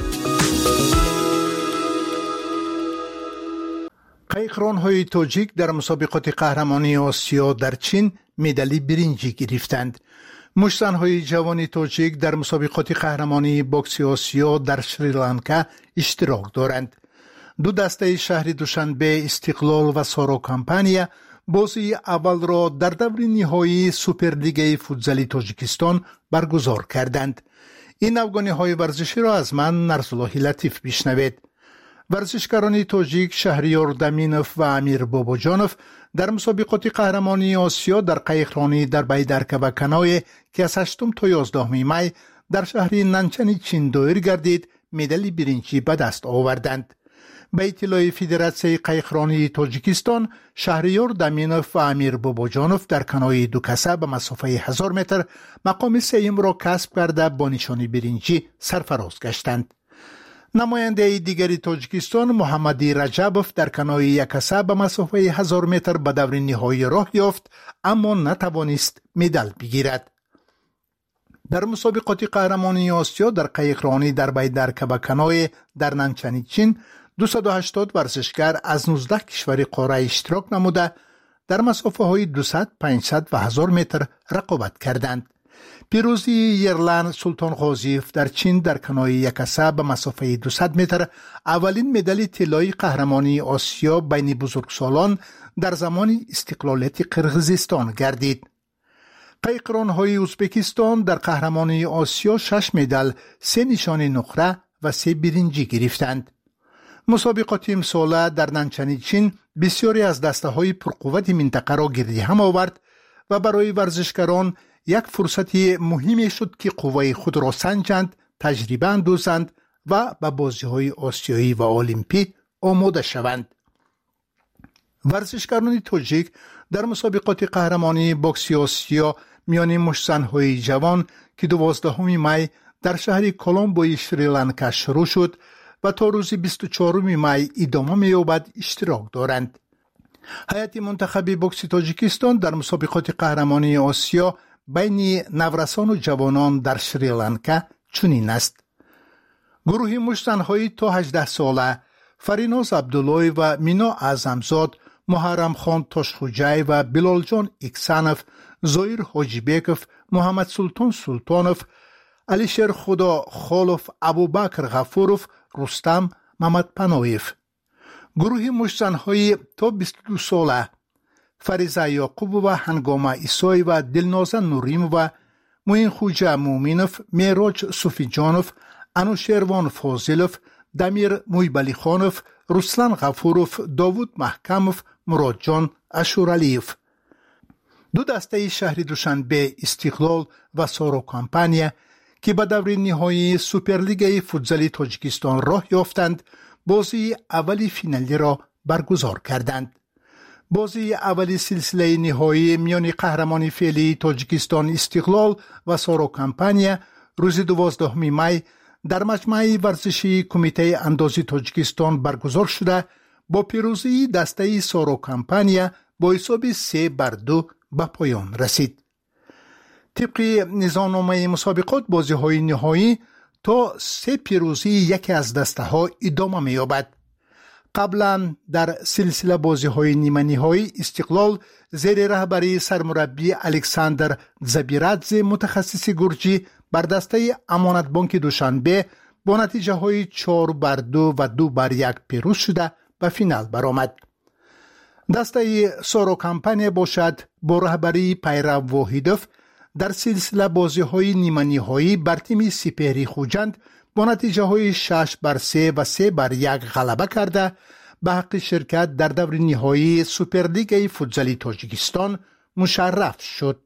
قایقران‌های تاجیک در مسابقات قهرمانی آسیا در چین مدال برنجی گرفتند. مشت‌های جوان تاجیک در مسابقات قهرمانی بوکس آسیا در سریلانکا اشتراک دارند. دو دسته شهر دوشنبه، استقلال و سارو کمپانیا بازی اول را در دور نهایی سوپرلیگ فوتزال تاجیکستان برگزار کردند. این افغانی‌های ورزشی را از من نرسالله لطیف بشنوید. ورزشکاران تاجیک شهریار دمینوف و امیر باباجانوف در مسابقات قهرمانی آسیا در قایقرانی در بیدرکه و کنای که از 8 تا 11 می در شهر ننچن چین دایر گردید مدال برنجی به دست آوردند. به اطلاع فدراسیون قایقرانی تاجیکستان، شهریار دمینوف و امیر باباجانوف در کنای دو کسه به مسافه 1000 متر مقام سوم را کسب کرده با نشان برنجی سرفراز گشتند. نماینده دیگری تاجیکستان محمدی رجبوف در کنای یک کسه به مسافه 1000 متر به دور نهایی راه یافت اما نتوانست مدال بگیرد. در مسابقات قهرمانی آسیا در قایقرانی در بیدرکه و کنای در ننچن چین 280 ورزشکار از 19 کشور قاره اشتراک نموده در مسافه های 200، 500 و 1000 متر رقابت کردند. پیروزی یرلن سلطان غازیف در چین در کنای یک کسه به مسافه 200 متر اولین مدال طلایی قهرمانی آسیا بین بزرگسالان در زمان استقلالیت قرقیزستان گردید. قایقران‌های ازبکستان در قهرمانی آسیا 6 مدال، 3 نشان نقره و 3 برنجی گرفتند. مسابقات امساله در ننچن چین بسیاری از دسته‌های پرقوت منطقه را گردی هم آورد و برای ورزشکاران یک فرصت مهمی شد که قوه خود را سنجند، تجربه اندازند و به بازی‌های آسیایی و المپیک آماده شوند. ورزشکاران تاجیک در مسابقات قهرمانی بوکس آسیا میان مشت‌زن‌های جوان که 12 می در شهر کلمبوی شریلانکا شروع شد و تا روز 24 می ادامه می‌یابد اشتراک دارند. هیئت منتخب بوکس تاجیکستان در مسابقات قهرمانی آسیا بین نورسان و جوانان در شریلانکا چنین است: گروه مشت‌زن‌های تا 18 ساله فریناز عبدالله و مینا اعظمزاد، محرم خان تاشخوجای و بلال جان اکسانف، زایر حاجیبکف، محمد سلطان سلطانف، علیشیر خدا خالف، ابوبکر غفورف، رستم محمد پناهیف. گروه مشت‌زن‌های تا 22 ساله فریزه یعقوب و هنگامه ایسای و دلنازه نوریم و موین خوجه مومینف، میراج صوفی جانف، انوشیروان فاضلف، دمیر مویبلی خانف، رسلان غفورف، داوود محکمف، مراد جان اشورالیف. دو دسته شهر دوشنبه استقلال و سارو کامپانیا که به دور نهایی سوپرلیگ فوتزال تاجیکستان راه یافتند، بازی اولی فینالی را برگزار کردند. بازی اولی سلسله نهایی میان قهرمان فعلی تاجیکستان استقلال و سارو کامپانیا روز 12 می در مجمع ورزشی کمیته اندازی تاجیکستان برگزار شده با پیروزی دسته سارو کامپانیا با حساب 3-2 به پایان رسید. طبق نظامنامه مسابقات بازی‌های نهایی تا 3 پیروزی یکی از دسته ها ادامه می‌یابد. قبلا در سلسله بازی‌های نیمه نهایی استقلال زیر رهبری سرمربی الکساندر زبیرادزه متخصص گرجی بر دسته امانت بانک دوشنبه با نتیجه های 4-2 و 2-1 پیروز شده به فینال برآمد. دسته سارو کامپانیا باشد با رهبری پیرو واحدوف در سلسله بازی های نیمه نهایی بر تیم سپهری خوجند با نتیجه های 6-3 و 3-1 غلبه کرده به حق شرکت در دور نهایی سوپرلیگ فوتزال تاجیکستان مشرف شد.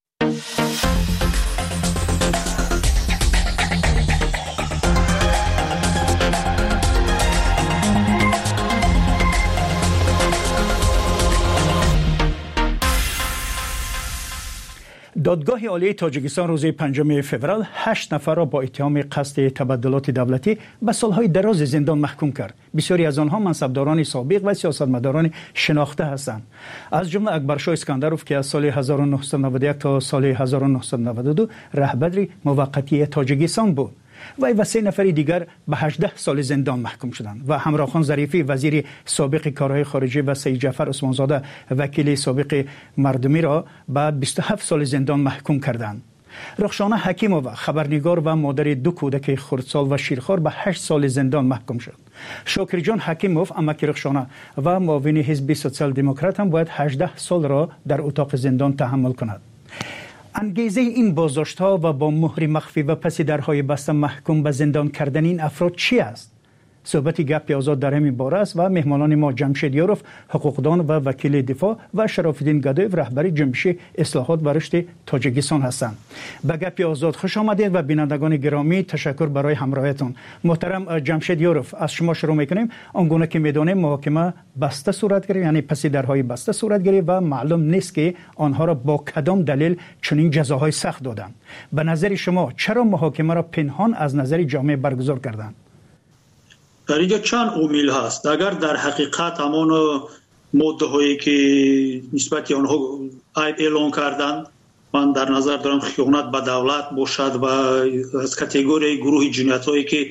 دادگاه عالی تاجیکستان روز 5 فوریه 8 نفر را با اتهام قصد تبدلات دولتی به سالهای دراز زندان محکوم کرد. بسیاری از آنها منصبداران سابق و سیاستمداران شناخته هستند. از جمله اکبرشاه اسکندروف که از سال 1991 تا سال 1992 رهبر موقتی تاجیکستان بود. وی و 3 نفر دیگر به 18 سال زندان محکوم شدند و همراهخان ظریفی وزیر سابق کارهای خارجه و سید جعفر عثمانزاده وکیل سابق مردمی را به 27 سال زندان محکوم کردند. رخشانه حکیمووا خبرنگار و مادر 2 کودک خردسال و شیرخوار به 8 سال زندان محکوم شد. شاکر جان حکیموف امک رخشانه و معاون حزب سوسیال دموکرات هم باید 18 سال را در اتاق زندان تحمل کند. انگیزه این بازداشت‌ها و با مهر مخفی و پس درهای بسته محکوم به زندان کردن این افراد چی است؟ صحبت گپ آزاد در همین باره است و مهمانان ما جمشید یاروف حقوقدان و وکیل دفاع و شراف‌الدین گدایف رهبر جنبش اصلاحات و رشد تاجیکستان هستند. به گپ آزاد خوش آمدید و بینندگان گرامی تشکر برای همراهیتان. محترم جمشید یاروف، از شما شروع می‌کنیم. آنگونه که می‌دانیم محاکمه بسته صورت گرفت، یعنی پس درهای بسته صورت گرفت و معلوم نیست که آنها را با کدام دلیل چنین جزاهای سخت دادند. به نظر شما چرا محاکمه را پنهان از نظر جامعه برگزار کردند؟ در اینجا چند عامل هست. اگر در حقیقت همان ماده هایی که نسبت آنها عیب اعلان کردند، من در نظر دارم خیانت به دولت باشد و از کاتگوری گروه جنایت هایی که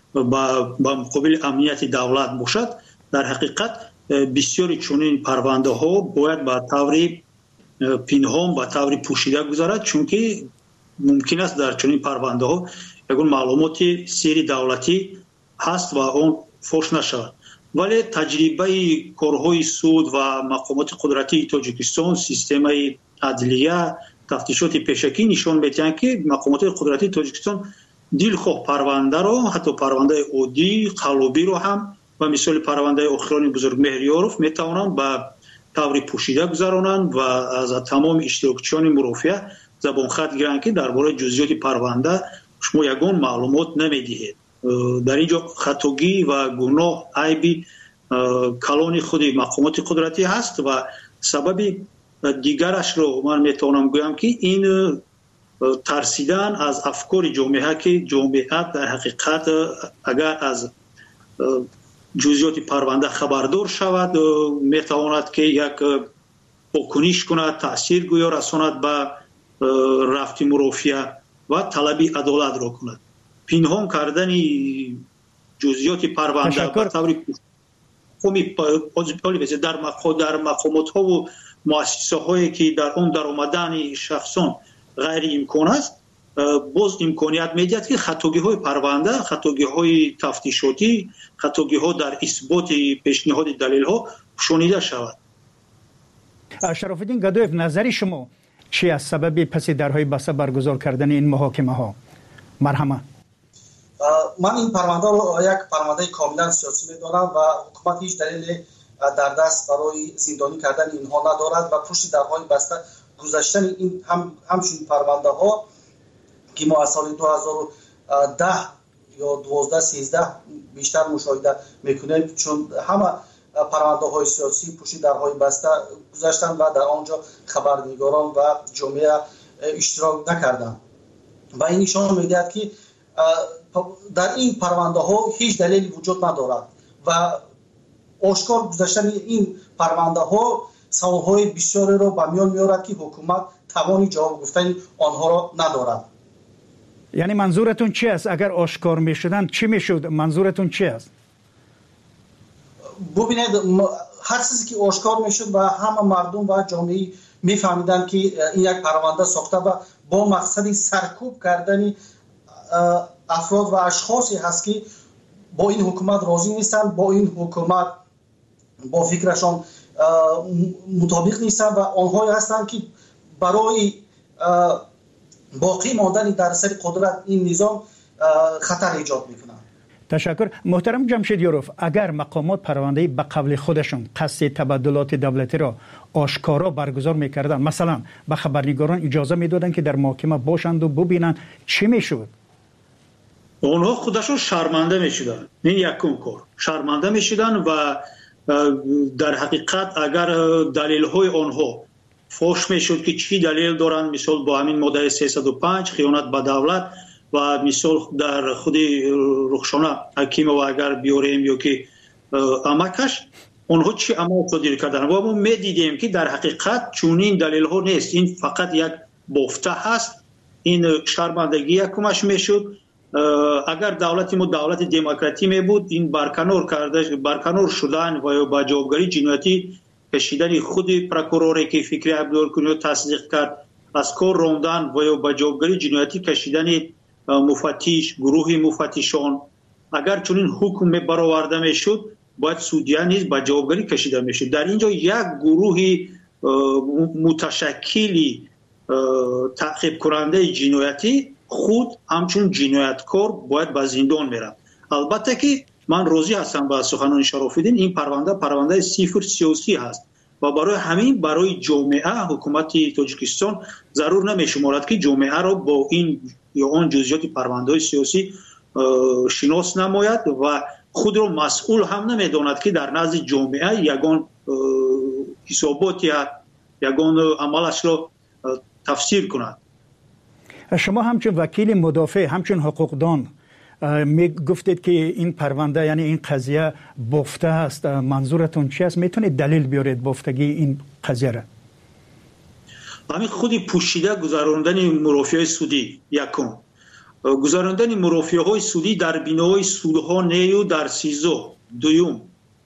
با مقابل امنیت دولت باشد، در حقیقت بسیاری چنین پرونده ها باید به طور پنهان به طور پوشیده گذارد، چون که ممکن است در چنین پرونده ها یگان معلومات سری دولتی هست و اون فوش نشود. ولی تجربه کارهای سود و مقامات قدرتی تاجیکستان، سیستم عدلیه، تفتیشات پیشکی نشان می‌دهند که مقامات قدرتی تاجیکستان دلخواه پرونده را، حتی پرونده عادی قلبی را هم و مثال پرونده اخران بزرگ مهریاروف میتوانند به طور پوشیده گذرانند و از تمام اشتراکچیان مرافعه زبان خط گیرند که درباره جزئیات پرونده شما یگان معلومات نمیدهید. در اینجا خطاگی و گناه عیبی کلان خود مقامات قدرتی هست و سبب دیگرش رو من میتونم گویم که این ترسیدن از افکار جامعه که جامعه در حقیقت اگر از جزئیات پرونده خبردار شود میتواند که یک واکنش کند، تاثیر گویا رساند به رفت مرافعه و طلب عدالت را کند. پنهان کردن جزئیات پرونده به طور در مقامات ها و مؤسسه هایی که در اون در آمدن شخصان غیر امکان است، باز امکانیت میدهد که خطاگی های پرونده، خطاگی های تفتیشاتی، خطاگی ها در اثبات پیشنهاد دلیل ها شنیده شود. شرف الدین گدایف، نظر شما چی از سبب پس درهای بسته برگزار کردن این محاکمه ها؟ مرحمه. من این پرونده رو یک پرونده کاملا سیاسی میدانم و حکومت هیچ دلیل در دست برای زندانی کردن اینها ندارد و پشت درهای بسته گذاشتن این همچون پرونده ها که ما از سال 2010 یا 12-13 بیشتر مشاهده میکنیم، چون همه پرونده های سیاسی پشت درهای بسته گذاشتن و در آنجا خبرنگاران و جامعه اشتراک نکردند و این نشان میدهد که در این پرونده ها هیچ دلیلی وجود ندارد و آشکار گذاشتن این پرونده ها سوالهای بسیاری را به میان میارد که حکومت توانی جواب گفتن آنها را ندارد. یعنی منظورتون چی است؟ اگر آشکار میشدن چی میشد؟ منظورتون چی است؟ ببینید، هر چیزی که آشکار میشد و همه مردم و جامعه میفهمیدن که این یک پرونده ساخته و با مقصد سرکوب کردن افراد و اشخاصی هست که با این حکومت راضی نیستن، با این حکومت با فکرشان مطابق نیستن و آنهایی هستند که برای باقی ماندن در سر قدرت این نظام خطر ایجاد میکنند. تشکر. محترم جمشیدیاروف، اگر مقامات پرونده به قول خودشون قصد تبادلات دولتی را آشکارا برگزار میکردن، مثلا به خبرنگاران اجازه میدادن که در محاکمه باشند و ببینن، چی میشد؟ اونها خودشون شرمنده میشدن. این یکم کار شرمنده میشدن و در حقیقت اگر دلیل های آنها فوش میشد که چی دلیل دارن، مثال با همین ماده 305 خیانت به دولت و مثال در خود رخشانه حکیم و اگر بیاریم یا که امکش اونها چی عمل صادر کردن و ما میدیدیم که در حقیقت چونین دلیل ها نیست، این فقط یک بافته هست. این شرمندگی یکمش میشد. اگر دولت ما دولت دموکراتی می بود، این برکنار شدن و یا با جوابگری جنایتی کشیدن خود پروکوروری که فکری عبدالکنی تصدیق کرد، از کار راندن و یا با جوابگری جنایتی کشیدن مفتش، گروه مفتشان، اگر چنین حکم برآورده میشد باید سودیا نیز با جوابگری کشیده میشد. در اینجا یک گروه متشکلی تعقیب کننده جنایتی خود همچون جنایتکار باید به زندان میرن. البته که من راضی هستم با سخنان شرف الدین، این پرونده صفر سیاسی هست و برای همین برای جامعه حکومت تاجیکستان ضرور نمیشمارد که جامعه را با این یا آن جزئیات پرونده سیاسی شناس نماید و خود را مسئول هم نمیداند که در نزد جامعه یگان حساباتی یگان عملش را تفسیر کند. شما همچون وکیل مدافع، همچون حقوقدان می گفتید که این پرونده یعنی این قضیه بافته است، منظورتون چی است؟ میتونید دلیل بیارید بافتگی این قضیه را؟ همین خودی پوشیده گذراندن مرافعه سودی، یکم گذراندن مرافعه های سودی در بینای سودها نیو در سیزو، دویم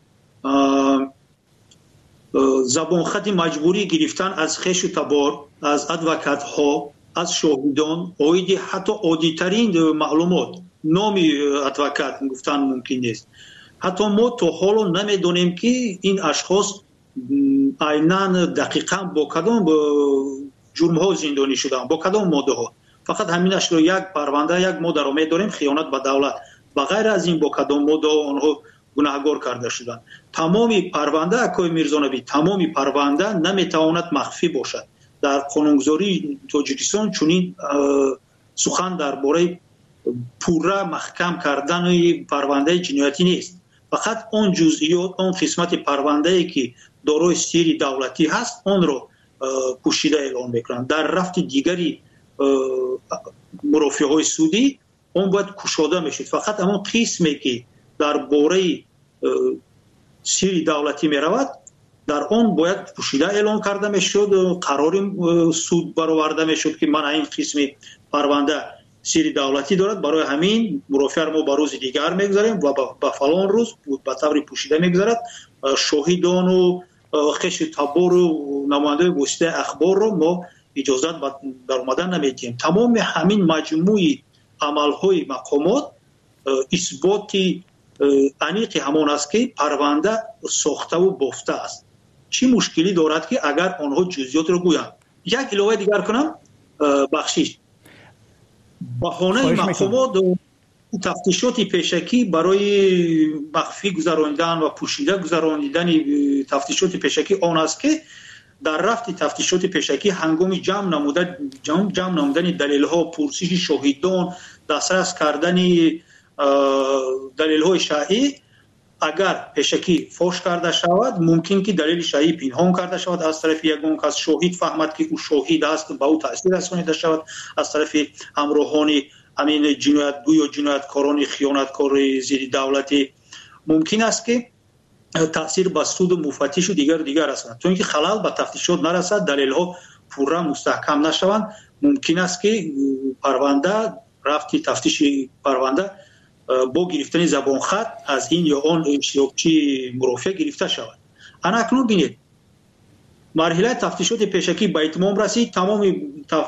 زبان خط مجبوری گرفتن از خش و تبار، از ادوکات ها، از شاهدان، اویدی حتی عادی‌ترین معلومات، نامی ادوکات گفتن ممکن نیست. حتی ما تا حالا نمیدونیم که این اشخاص عیناً دقیقاً با کدام جرم ها زندانی شدن، با کدام ماده ها. فقط همینش رو یک پرونده یک ماده رو میدونیم، خیانت به دولت. و غیر از این با کدام ماده آنها گناهکار کرده شدن. تمامی پرونده اکای میرزانبی، تمامی پرونده نمیتواند مخفی باشد. در قانونگذاری تاجیکستان چنین سخن درباره پوره محکم کردن پرونده جنایتی نیست. فقط اون جزئیات، اون قسمت پرونده ای که دارای سیر دولتی هست، اون رو پوشیده اعلام میکنند. در رفت دیگری مرافعهای سودی اون باید کشاده میشد. فقط همون قسمی که در باره سری دولتی میرود در آن باید پوشیده اعلام کرده میشد، قرار سود برآورده میشد که من این قسم پرونده سری دولتی دارد، برای همین مرافع ما به روز دیگر میگذاریم و به فلان روز به طور پوشیده میگذارد. شاهدان و خش تبار و نماینده واسطه اخبار رو ما اجازت در اومدن نمیدیم. تمام همین مجموعی عملهای مقامات اثباتی انیق همان است که پرونده ساخته و بافته است. چی مشکلی دارد که اگر آنها جزئیات رو گویند؟ یک علاوه دیگر کنم، بخشش بهانه مقامات تفتیشات پیشکی برای مخفی گذراندن و پوشیده گذراندن تفتیشات پیشکی آن است که در رفت تفتیشات پیشکی هنگام جمع نمودن دلیل‌ها، پرسش شاهدان، دسترس کردن دلیل‌های شرعی، اگر پیشکی فاش کرده شود ممکن که دلیل شرعی پنهان کرده شود از طرف یگان کس، شاهد فهمد که او شاهد است به او تاثیر رسانیده شود از طرف همراهان همین جنایتگو یا جنایتکاران خیانتکار زیر دولتی، ممکن است که تاثیر به سود و مفتش و دیگر رساند. چون که خلل به تفتیشات نرسد، دلیل ها پورا مستحکم نشوند، ممکن است که پرونده رفتی تفتیش پرونده با گرفتن زبان خط از این یا آن اشتراکچی مرافع گرفته شود. اکنون بینید مرحله تفتیشات پیشکی به اتمام رسید، تمام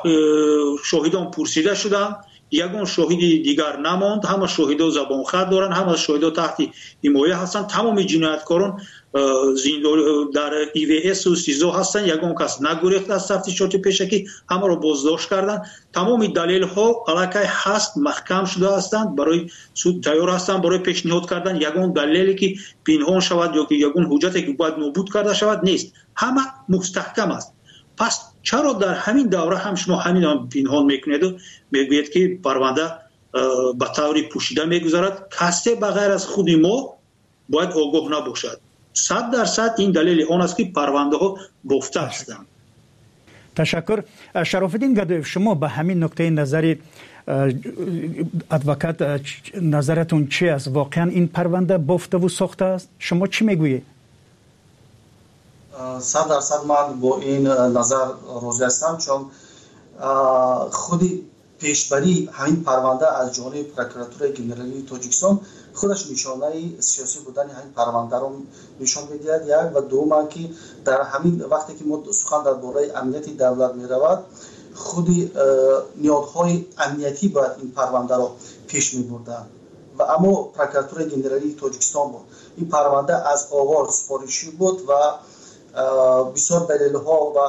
شاهدان پرسیده شدند، یگان شاهد دیگر نماند، همه شاهدا زبان خط دارند، همه شاهدا تحت حمایه هستند، تمام جنایتکاران در EVS و سیزو هستند، یگان کس نگریخت از تفتیشات پیشکی، همه را بازداشت کردند. تمام دلیل ها علاقه هست، محکم شده هستند، برای سود تیار هستند برای پیشنهاد کردن یگان دلیلی که پنهان شود یا که یگان حجتی که باید نابود کرده شود نیست، همه مستحکم است. پس چرا در همین دوره هم شما همین پنهان میکنید و میگوید که پرونده به طور پوشیده میگذارد؟ کسی بغیر از خود ما باید آگاه نباشد. 100% این دلیل آن است که پرونده ها بافته هستند. تشکر. شرافالدین گدایف، شما به همین نکته نظر ادوکات نظرتون چی است؟ واقعا این پرونده بافته و ساخته است؟ شما چی میگویید؟ 100% من با این نظر راضی هستم، چون خودی پیشبری همین پرونده از جانب پروکراتور گنرالی تاجیکستان خودش نشانه سیاسی بودن همین پرونده رو نشان می‌دهد. یک و دوم که در همین وقتی که ما سخن درباره امنیت دولت می‌رود، خودی نیازهای امنیتی باید این پرونده رو پیش می‌بردن و اما پروکراتور گنرالی تاجیکستان بود. این پرونده از آغاز سفارشی بود و بسیار دلیل‌ها و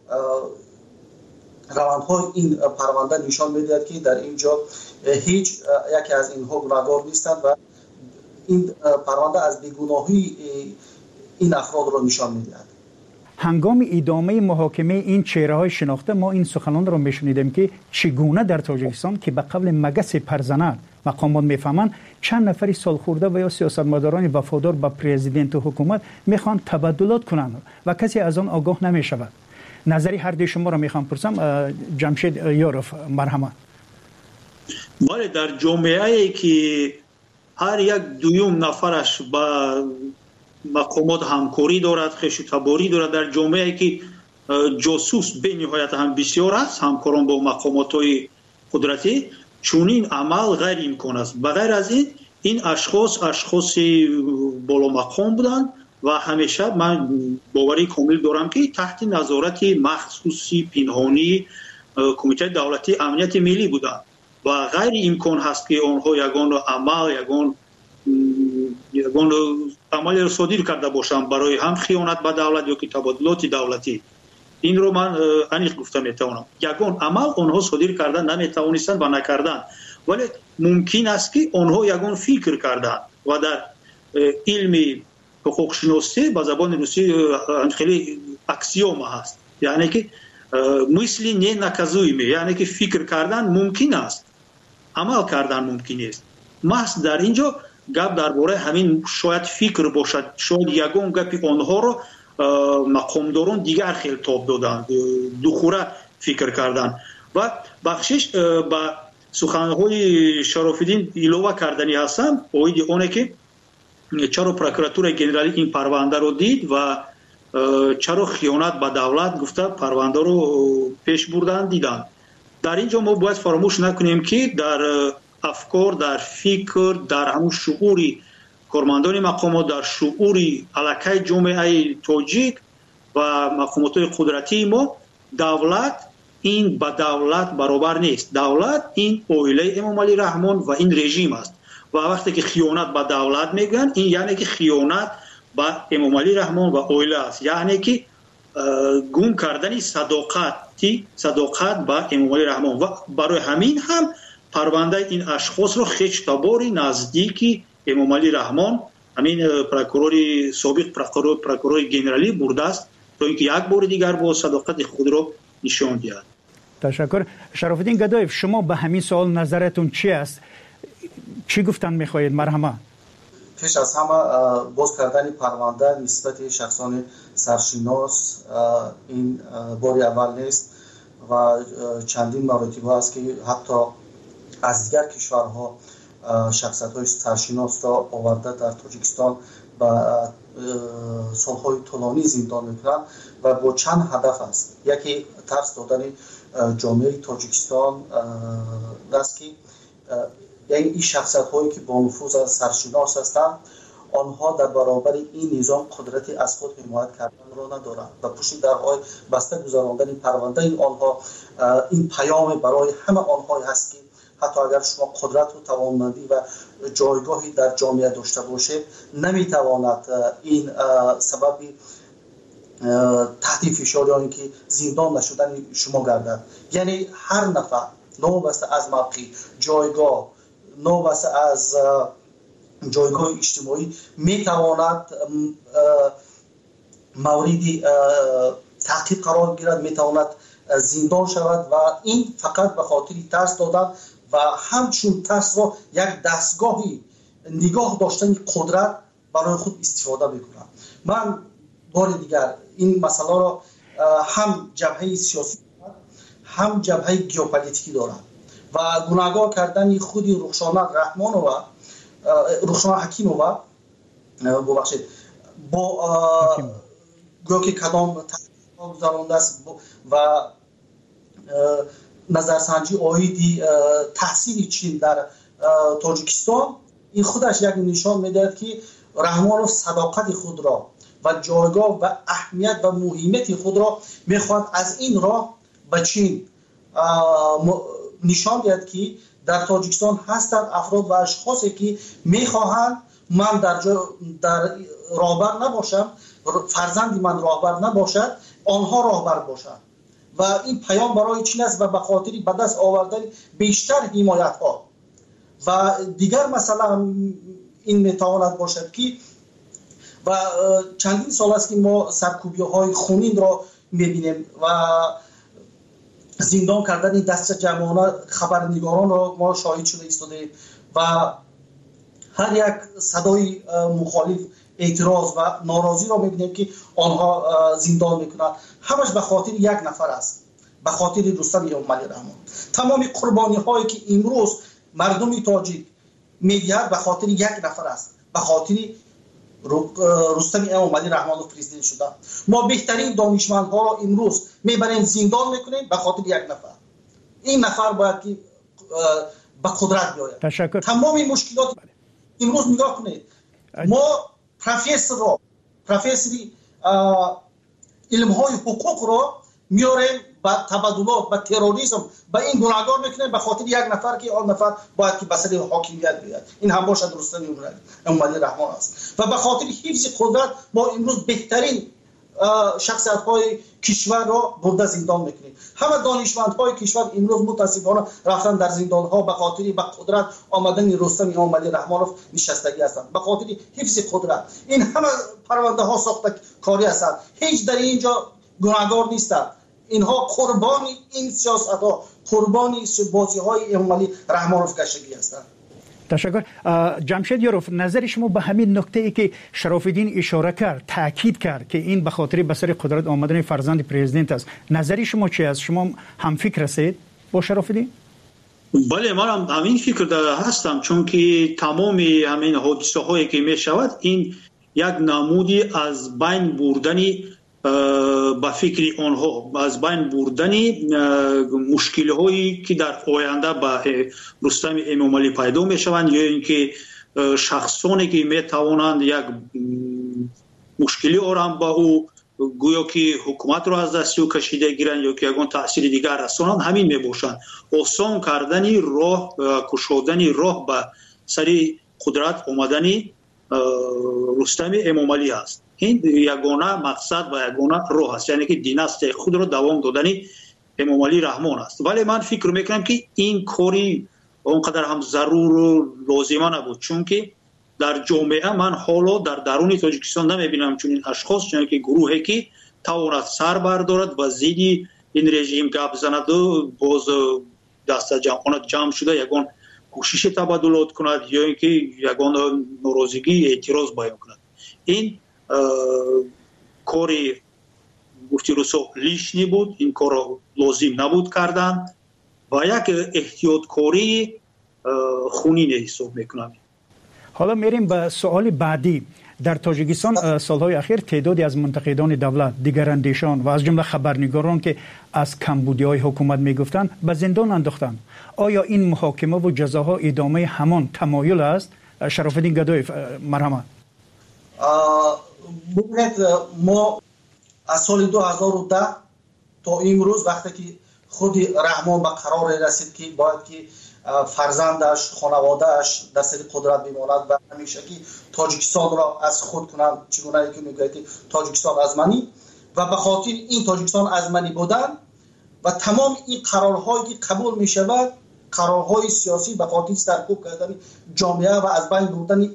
روندهای این پرونده نشان می‌دهد که در اینجا هیچ یکی از اینها گناهکار نیستند و این پرونده از بیگناهی این افراد را نشان می‌دهد. هنگام ادامه محاکمه این چهره‌های شناخته ما این سخنان را می‌شنیدیم که چگونه در تاجیکستان که به قول مگس پرزنر مقامات میفهمند چند نفری سالخورده و یا سیاستمداران وفادار به پرزیدنت و حکومت میخوان تبادلات کنند و کسی از آن آگاه نمیشود. نظری هر دوی شما را میخوام پرسم. جمشید یاروف، مرحمت. بله، در جامعه‌ای که هر یک دویم نفرش با مقامات همکاری دارد، خش تباری دارد، در جامعه‌ای که جاسوس به نهایت هم بسیار است، همکاران با مقامات‌های قدرتی، چونین عمل غیر امکان است. بغیر از این اشخاص بالا مقام بودند و همیشه من باوری کامل دارم که تحت نظارت مخصوصی پنهانی کمیته دولتی امنیت ملی بودند و غیر امکان هست که آنها یگان عمل را صادر کرده باشند برای هم خیانت به دولت یا که تبادلات دولتی. این رو من انیق گفته میتوانم. یگان عمل آنها صادر کردن نمیتوانستند و نکردند، ولی ممکن است که آنها یگان فکر کردند و در علم حقوق شناسی به زبان روسی خیلی اکسیوم هست، یعنی که مثل نه نکازویمه، یعنی که فکر کردن ممکن است، عمل کردن ممکن است. محض در اینجا گپ درباره همین شاید فکر باشد، شاید یگان گپ آنها رو مقامداران دیگر خیلی تاب دادن، دوخوره فکر کردن و بخشش با سخنهای شرافالدین ایلوه کردنی هستم اوید اونه که چرا پروکراتور گنرالی این پرونده رو دید و چرا خیانت به دولت گفته پرونده رو پیش بردن دیدن. در اینجا ما باید فراموش نکنیم که در افکار، در فکر، در همون شعوری کارمندان مقامات، در شعوری علاقه جامعه تاجیک و مقامات قدرتی ما، دولت این با دولت برابر نیست. دولت این اویله امام علی رحمان و این رژیم است و وقتی که خیانت به دولت میگن این یعنی که خیانت به امام علی رحمان و اویله است، یعنی که گم کردن صداقت به امام علی رحمان و برای همین هم پرونده این اشخاص رو خیش تباری نزدیکی امام علی رحمان همین پروکورور سابق پروکورور گنرالی برده است تا اینکه یک بار دیگر با صداقت خود رو نشان دهد. تشکر. شرافالدین گدایف، شما به همین سوال نظرتون چی است؟ چی گفتن میخواهید؟ مرحمه. پیش از همه باز کردن پرونده نسبت شخصان سرشناس این باری اول نیست و چندین مراتب است که حتی از دیگر کشورها شخصیت‌های سرشناس را آورده در تاجیکستان و سالهای طولانی زندان میکنند و با چند هدف است. یکی ترس دادن جامعه تاجیکستان است که یعنی این شخصیت‌هایی که با نفوذ سرشناس هستند آنها در برابر این نظام قدرتی از خود حمایت کردن را ندارند و پشت درهای بسته گذراندن پرونده آنها این پیام برای همه آنها هست که حتی اگر شما قدرت و توانمندی و جایگاهی در جامعه داشته باشید نمیتواند این سبب تحت فشار یا اینکه زندان نشدن شما گردد. یعنی هر نفر نوبسته از موقع جایگاه، نوبسته از جایگاه اجتماعی میتواند موردی تعقیب قرار گیرد، میتواند زندان شود و این فقط به خاطر ترس دادن و همچون ترس را یک دستگاهی نگاه داشتن قدرت برای خود استفاده میکنند. من بار دیگر این مسئله را هم جبهه سیاسی هم جبهه ژئوپلیتیکی دارم و گناهگار کردن خود رخشانه رحمان و رخشانه حکیم و ببخشید با گویا که کدام گذرانده است و نظرسنجی آیدی تحصیل چین در تاجیکستان این خودش یک نشان میدهد که رحمانوف صداقت خود را و جایگاه و اهمیت و مهمیت خود را میخواد از این راه به چین نشان دهد که در تاجیکستان هستند افراد و اشخاصی که میخواهند من در راهبر نباشم، فرزندی من راهبر نباشد، آنها راهبر باشند و این پیام برای چین است و به خاطر به دست آوردن بیشتر حمایت ها و دیگر مثلا این میتواند باشد که و چندین سال است که ما سرکوبی های خونین را میبینیم و زندان کردن دست جمعانه خبرنگاران را ما شاهد شده ایستاده و هر یک صدای مخالف اعتراض و ناراضی را میبینیم که آنها زندان میکنند. همش به خاطر یک نفر است، به خاطر رستم امام علی رحمان. تمام قربانی هایی که امروز مردم تاجیک میدهد به خاطر یک نفر است، به خاطر رستم امام علی رحمان پرزیدنت شدن. ما بهترین دانشمندها را امروز میبریم زندان میکنیم به خاطر یک نفر. این نفر باید که به قدرت بیاید. تشکر. تمام مشکلات امروز نگاه کنید، ما پروفسوری علم های حقوق را میاریم با تبادلات، با تروریسم، با این گناهگار میکنیم به خاطر یک نفر که آن نفر باید که به سر حاکمیت بیاد. این هم باشد رستم امام علی رحمان است و به خاطر حفظ قدرت ما امروز بهترین شخصیت های کشور را برده زندان میکنیم. همه دانشمند های کشور امروز متاسفانه رفتن در زندان ها به خاطر به قدرت آمدن رستم امام علی رحمانوف نشستگی هستند، به خاطر حفظ قدرت. این همه پرونده ها ساخته کاری هستند، هیچ در اینجا گناهگار نیستند. اینها قربانی این سیاست ها، قربانی بازی های امام علی رحمانوف گشتگی هستند. تشکر. جمشید یاروف، نظر شما به همین نکته ای که شراف‌الدین اشاره کرد، تاکید کرد که این به خاطر به سر قدرت آمدن فرزند پرزیدنت است، نظری شما چی است؟ شما هم فکر هستید با شراف‌الدین؟ بله، من هم همین فکر هستم، چون که تمام همین حادثه هایی که می شود این یک نمودی از بین بردنی با فکر آنها، از بین بردنی مشکل هایی که در آینده با رستم امامعلی پیدا می شوند، یا اینکه شخصانی که می توانند یک مشکلی آرام با او گویا که حکومت را از دست او کشیده گیرند یا که یگان تأثیر دیگر رسانند، همین می باشند. آسان کردنی راه، کشودنی راه به سری قدرت آمدنی رستم امامعلی است. این یگانه مقصد و یگانه راه است، یعنی که دیناستی خود را دوام دادنی امامعلی رحمان است. ولی من فکر میکنم که این کاری اونقدر هم ضرور و لازمه نبود، چون که در جامعه من حالا در درون تاجیکستان نمیبینم چون این اشخاص، چون که گروهی که تواند سر بردارد و زیدی این رژیم گپ بزند و باز دست جمع شده یگان کوشش تبادلات کند یا اینکه یگان ناراضگی اعتراض بیان کند. این کاری گفتی روسو لیشنی بود، این کار را لازم نبود کردن و یک احتیاطکاری خونین حساب میکنم. حالا میریم به سوال بعدی. در تاجیکستان سالهای اخیر تعدادی از منتقدان دولت، دیگراندیشان و از جمله خبرنگاران که از کمبودی‌های حکومت میگفتند به زندان انداختند. آیا این محاکمه و جزاها ادامه همان تمایل است؟ شراف‌الدین گدایف، مرحمت. ببینید، ما از سال 2010 تا امروز وقتی که خود رحمان به قرار رسید که باید که فرزندش، خانوادهش در سر قدرت بماند و همیشه که تاجیکستان را از خود کنند، چگونه که میگه که تاجیکستان ازمنی و به خاطر این تاجیکستان ازمنی بودن و تمام این قرارهایی که قبول می شود، قرارهای سیاسی به خاطر سرکوب کردن جامعه و از بین بردن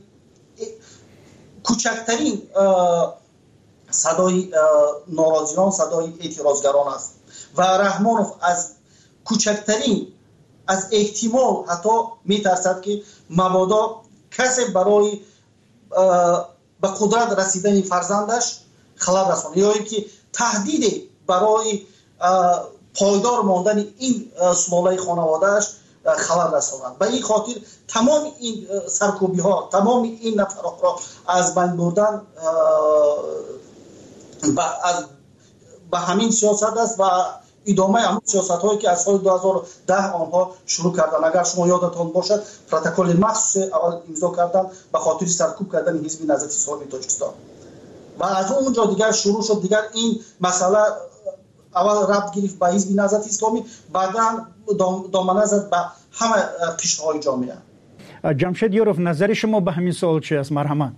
کوچکترین صدای ناراضیان، صدای اعتراضگران است و رحمانوف از کوچکترین از احتمال حتی میترسد که مبادا کسی برای به قدرت رسیدن فرزندش خلل رساند یا اینکه تهدید برای پایدار ماندن این سلاله خانوادهش خلل رساند. به این خاطر تمام این سرکوبی ها، تمام این نفرات را از بین بردن به همین سیاست است و ادامه همون سیاست هایی که از سال 2010 آنها شروع کردن. اگر شما یادتان باشد پروتکل مخصوص اول امضا کردن به خاطر سرکوب کردن حزب نهضت اسلامی تاجیکستان و از اونجا دیگر شروع شد. دیگر این مسئله اول ربط گرفت به حزب نهضت اسلامی، بعدا دامنه زد به همه قشرهای جامعه. جمشید یاروف، نظر شما به همین سوال چی است؟ مرحمت.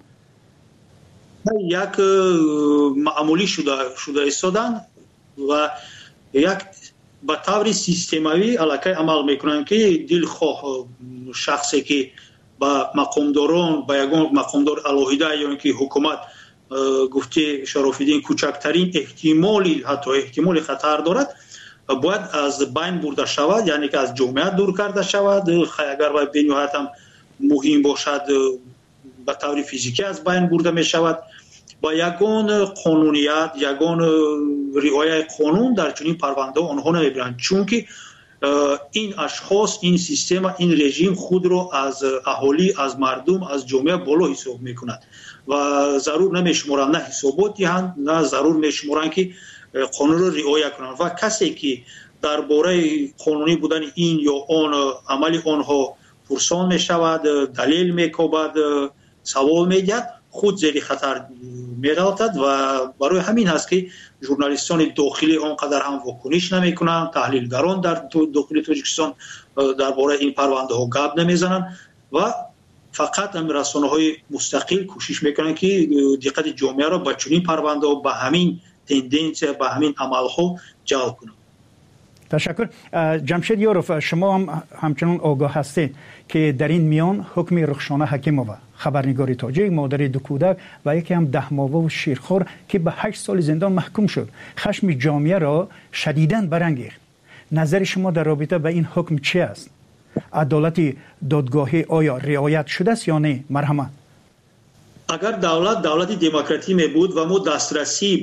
یک معمولی شده ایستادن و یک به طور سیستماوی علاقه عمل میکنن که دلخواه شخصی که با مقامداران، با یگان مقامدار الهیده یا اینکه حکومت گفته شراف‌الدین کوچکترین احتمالی، حتی احتمال خطر دارد، باید از بین برده شود، یعنی که از جامعه دور کرده شود. اگر باید به نهایت هم مهم باشد به طور فیزیکی از بین برده می شود. با یگان قانونیت، یگان رعایت قانون در چنین پرونده آنها نمیبرند، چون که این اشخاص، این سیستم، این رژیم خود را از اهالی، از مردم، از جامعه بالا حساب میکند و ضرور نمیشمارند، نه حسابات دهند، نه ضرور میشمارند که قانون را رعایت کنند و کسی که درباره قانونی بودن این یا آن عمل آنها پرسان میشود، دلیل میکوبد، سوال میگد، خود زیر خطر می‌افتد و برای همین هست که ژورنالیستان داخلی آنقدر هم واکنش نمی‌کنند، تحلیلگران در داخل تاجیکستان درباره این پرونده ها گپ نمیزنند و فقط رسانه‌های مستقل کوشش میکنند که دقت جامعه را به چنین پرونده ها، به همین تندنس، به همین عمل‌ها جلب کنند. تشکر. جمشید یاروف، شما هم همچنان آگاه هستید که در این میان حکم رخشانه حکیمووا، خبرنگار تاجیک، مادر دو کودک و یکی هم 10 ماهه و شیرخوار که به 8 سال زندان محکوم شد، خشم جامعه را شدیداً برانگیخت. نظر شما در رابطه با این حکم چی است؟ عدالت دادگاهی آیا رعایت شده است یا نه؟ مرحمت. اگر دولت دموکراتی می بود و ما دسترسی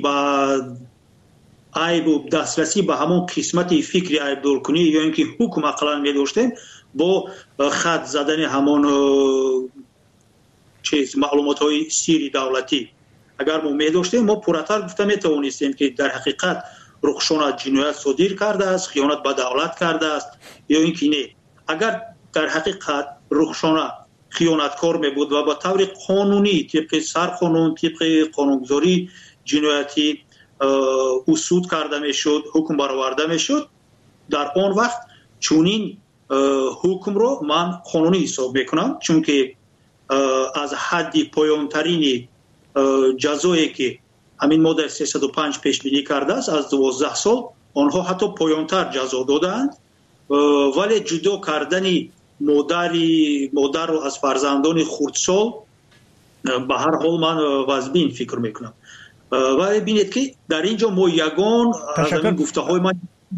به همون قسمت فکری عیب دورکنی یا اینکه حکم اقلا می داشتیم با خط زدن همون معلومات های سیری دولتی اگر ما می داشتیم ما پورتر گفته می توانستیم که در حقیقت رخشان جنایت صادر کرده است، خیانت به دولت کرده است یا اینکه نه. اگر در حقیقت رخشان خیانتکار می بود و با طور قانونی طبق سرقانون طبق قانونگذاری جنایتی اصول کرده می شد، حکم برآورده می شد، در آن وقت چونین حکم رو من قانونی حساب میکنم، چون که از حد پایانترین جزایی که همین ماده 305 پیش بینی کرده است از 12 سال آنها حتی پایانتر جزا دادند، ولی جدا کردن مادر رو از فرزندان خردسال به هر حال من واجبین فکر میکنم. ولی ببینید که در اینجا ما یگان از این گفته های من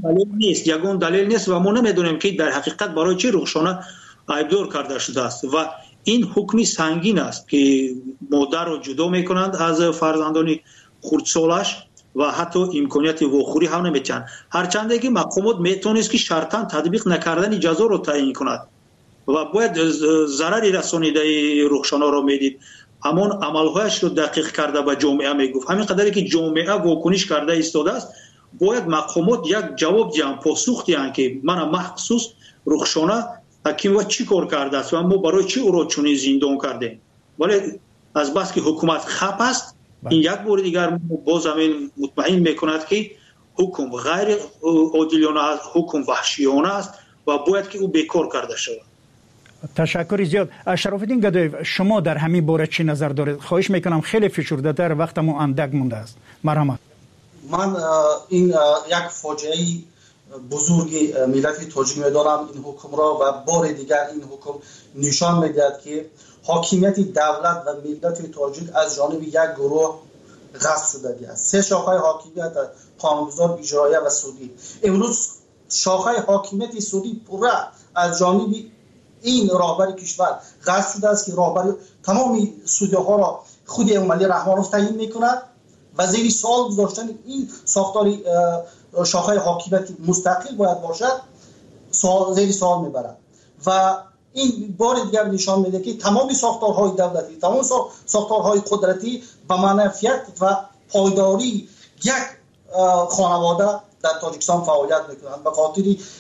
دلیل نیست و ما نمیدونیم که در حقیقت برای چه رخشانه عیبدار کرده شده است و این حکمی سنگین است که مادر رو جدا میکنند از فرزندان خردسالش و حتی امکانیت واخوری هم نمیتن، هرچند که مقامات میتونست که شرطاً تطبیق نکردن جزا رو تعیین کند و باید ضرری رسانیده رخشانه رو میدید، همون عملهایش رو دقیق کرده به جامعه میگفت. همین قدری که جامعه واکنش کرده ایستاده است باید مقامات یک جواب دیان، پاسخ دیان که من مخصوص رخشانه حکیم و چی کار کرده است و ما برای چی او را چنین زندان کردیم. ولی از بس که حکومت خپ است این یک بار دیگر باز همین مطمئن میکند که حکم غیر عادلانه است، حکم وحشیانه است و باید که او بیکار کرده شود. تشکر زیاد. شرافالدین گدایف، شما در همین باره چی نظر دارید؟ خواهش میکنم خیلی فشرده تر، وقتمون اندک مونده است. مرحمت. من این یک فاجعه بزرگ ملت تاجیک میدارم این حکم را و بار دیگر این حکم نشان میدهد که حاکمیت دولت و ملت تاجیک از جانب یک گروه غصب شده است. سه شاخه حاکمیت قانونگذار، اجرایی و سودی. امروز شاخه حاکمیت سودی پوره از جانب این راهبر کشور غصب شده است که راهبر تمام سودی ها را خود امامعلی رحمانوف تعیین میکند و زیر سوال گذاشتن این ساختار شاخه حاکمیت مستقل باید باشد زیر سوال میبرد و این بار دیگر نشان میده که تمام ساختارهای دولتی، تمام ساختارهای قدرتی به منفعت و پایداری یک خانواده در تاجیکستان فعالیت میکنند به خاطر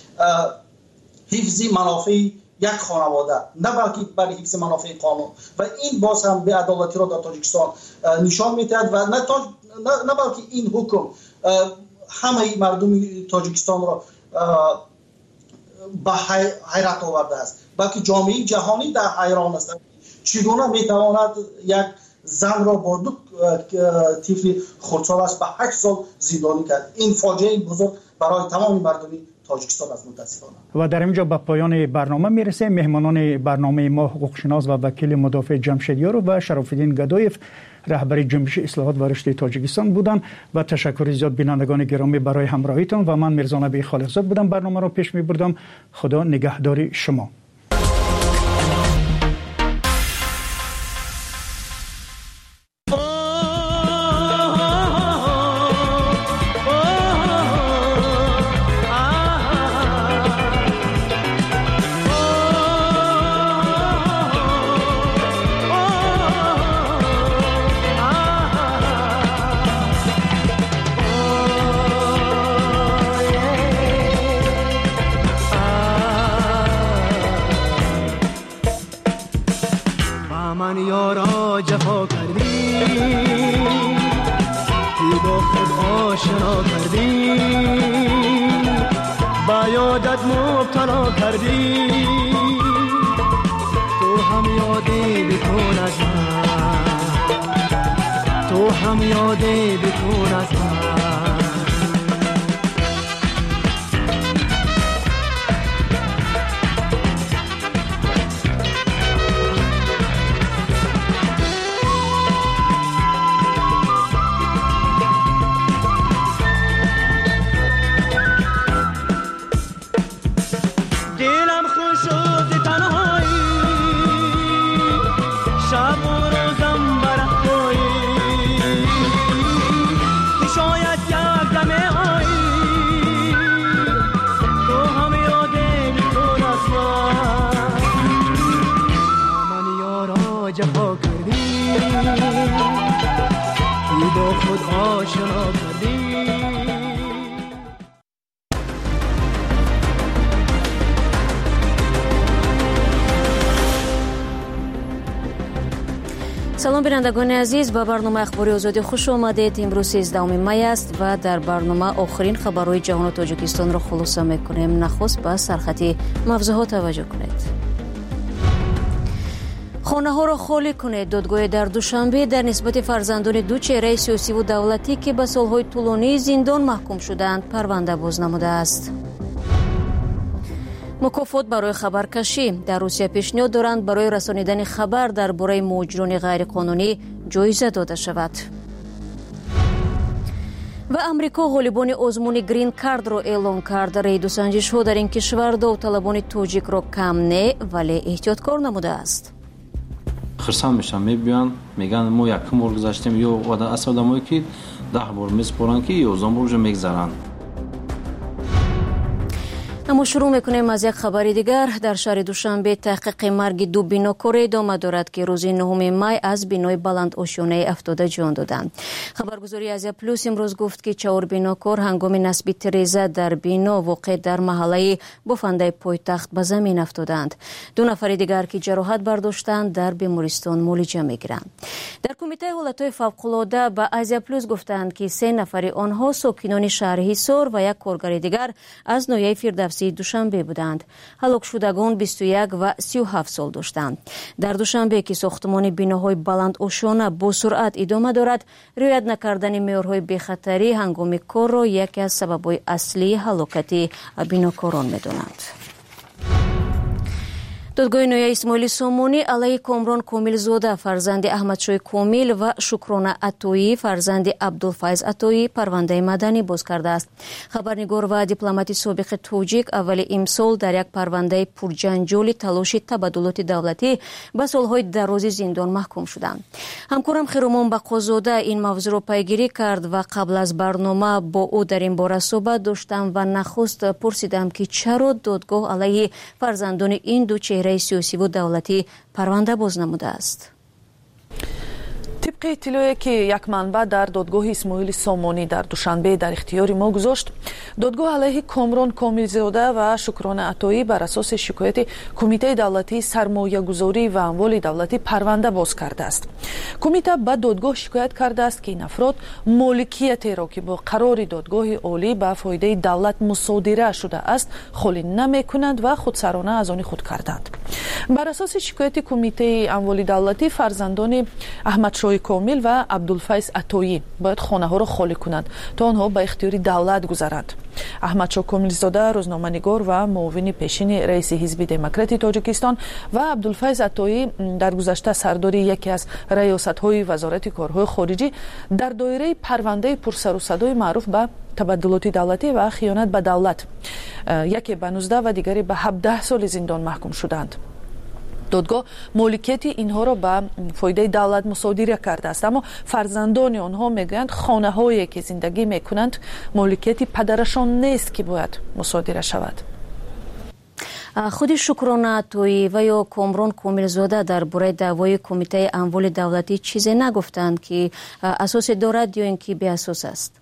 حفظ منافع یک خانواده، نه بلکه برای حفظ منافع قانون و این باز هم به عدالتی را در تاجیکستان نشان میدهد و نه بلکه این حکم همه مردم تاجیکستان را به حیرت آورده است، بلکه جامعه جهانی در حیران است چگونه میتواند یک زن را با دو طفل خردسالش به 8 سال زندانی کرد. این فاجعه بزرگ برای تمام مردم تاجیکستان است متاسفانه. و در اینجا به پایان برنامه میرسه. مهمانان برنامه ما حقوقشناس و وکیل مدافع جمشیدیارو و شرافالدین گدایف رهبر جنبش اصلاحات و رشد تاجیکستان بودند و تشکر زیاد بینندگان گرامی برای همراهیتان و من میرزا نبی خالقزاد بودم برنامه را پیش میبردم. خدا نگهدار شما. دلم خوش خود آشنا کردیم. салом бинандагони азиз, ба барномаи ахбори озодӣ хуш омадед. имрӯз 13 май аст ва дар барнома охирин хабарҳои ҷаҳону тоҷикистонро хулоса мекунем. нахуст ба сархати мавзӯъҳо таваҷҷӯҳ кунед. хонаҳоро холӣ кунед. додгоҳе дар душанбе дар нисбати фарзандони ду чеҳраи сиёсиву давлатӣ ки ба солҳои тӯлонии зиндон маҳкум шуданд парванда боз намудааст. мукофот барои хабаркашӣ. дар русия пешниҳод доранд барои расонидани хабар дар бораи муҳоҷирони ғайриқонунӣ ҷоиза дода шавад. ва амрико ғолибони озмуни грин кардро эълон кард. рейду санҷишҳо дар ин кишвар довталабони тоҷикро кам не, вале эҳтиёткор намудааст. хирсан мешан, мебиён меган мо якум бор гузаштем, ё аз одамое ки 10 бор месупоранд ки 11 бор уже мегзаранд. اما شروع میکنیم از یک خبر دیگر. در شهر دوشنبه تحقیق مرگ دو بیناکار ادامه دارد که روز 9 مای از بینای بلند آشیانه افتاده جان دادند. خبرگزاری آزیا پلوس امروز گفت که 4 بیناکار هنگام نصب تریزه در بینا واقع در محله بافنده پایتخت به زمین افتادند. 2 نفر دیگر که جراحت برداشتند در بیمارستان معالجه میگیرند. در کمیته حالتهای فوق‌العاده به آزیا پلوس گفتند که 3 نفر آنها ساکنان شهر حصار و یک کارگر دیگر از ناحیه فردوسی دوشنبه بودند. هلاک شدگان 21 و 37 سال داشتند. در دوشنبه که ساختمان بیناهای بلند آشیانه با سرعت ادامه دارد، رعایت نکردن معیارهای بی‌خطری هنگام کار را یکی از سبب‌های اصلی هلاکت بیناکاران می‌دانند. دادگاه نویای اسماعیل سامانی علیه کامران کومیلزاده فرزند احمدشاه کومیل و شکرانه عطایی فرزند عبدالفیض عطایی پرونده مدنی باز کرده است. خبرنگار و دیپلمات سابق توجیک اول امسال در یک پرونده پرجنجال تلاش تبادلات دولتی به سالهای دراز زندان محکوم شدند. همکارم خیرومان بقازاده این موضوع را پیگیری کرد و قبل از برنامه با او در این باره صحبت داشتم و نخست پرسیدم که چرا دادگاه علیه فرزندان این دو چهره رئیس سیاسی و دولتی پرونده باز نموده است. طبق اطلاعی که یک منبع در دادگاه اسماعیل سامانی در دوشنبه در اختیار ما گذاشت، دادگاه علیه کامران کومیلزاده و شکرانه عطایی بر اساس شکایت کمیته دولتی سرمایه‌گذاری و اموال دولتی پرونده باز کرده است. کمیته به دادگاه شکایت کرده است که این افراد مالکیتی را که با قرار دادگاه عالی به فایده دولت مصادره شده است خالی نمی‌کنند و خودسرانه از آن خود کردند. بر اساس شکایت کمیته اموال دولتی فرزندان احمدشاه کومیل و عبدالفیض عطایی باید خانه ها را خالی کنند تا آنها به اختیار دولت گذرند. احمدشاه کومیلزاده روزنامه‌نگار و معاون پیشین رئیس حزب دموکراتی تاجیکستان و عبدالفیض عطایی در گذشته سرداری یکی از ریاست‌های وزارت کارهای خارجی در دایره پرونده پرسر و صدای معروف به تبادلات دولتی و خیانت به دولت، یکی به 19 و دیگری به 17 سال زندان محکوم شدند. دادگاه مالکیت اینها را به فایده دولت مصادره کرده است، اما فرزندان آنها میگویند خانه هایی که زندگی میکنند مالکیت پدرشان نیست که باید مصادره شود. خود شکرانه عطایی و یا کامران کومیلزاده درباره دعوای کمیته اموال دولتی چیزی نگفتند که اساس دارد یا اینکه بی اساس است؟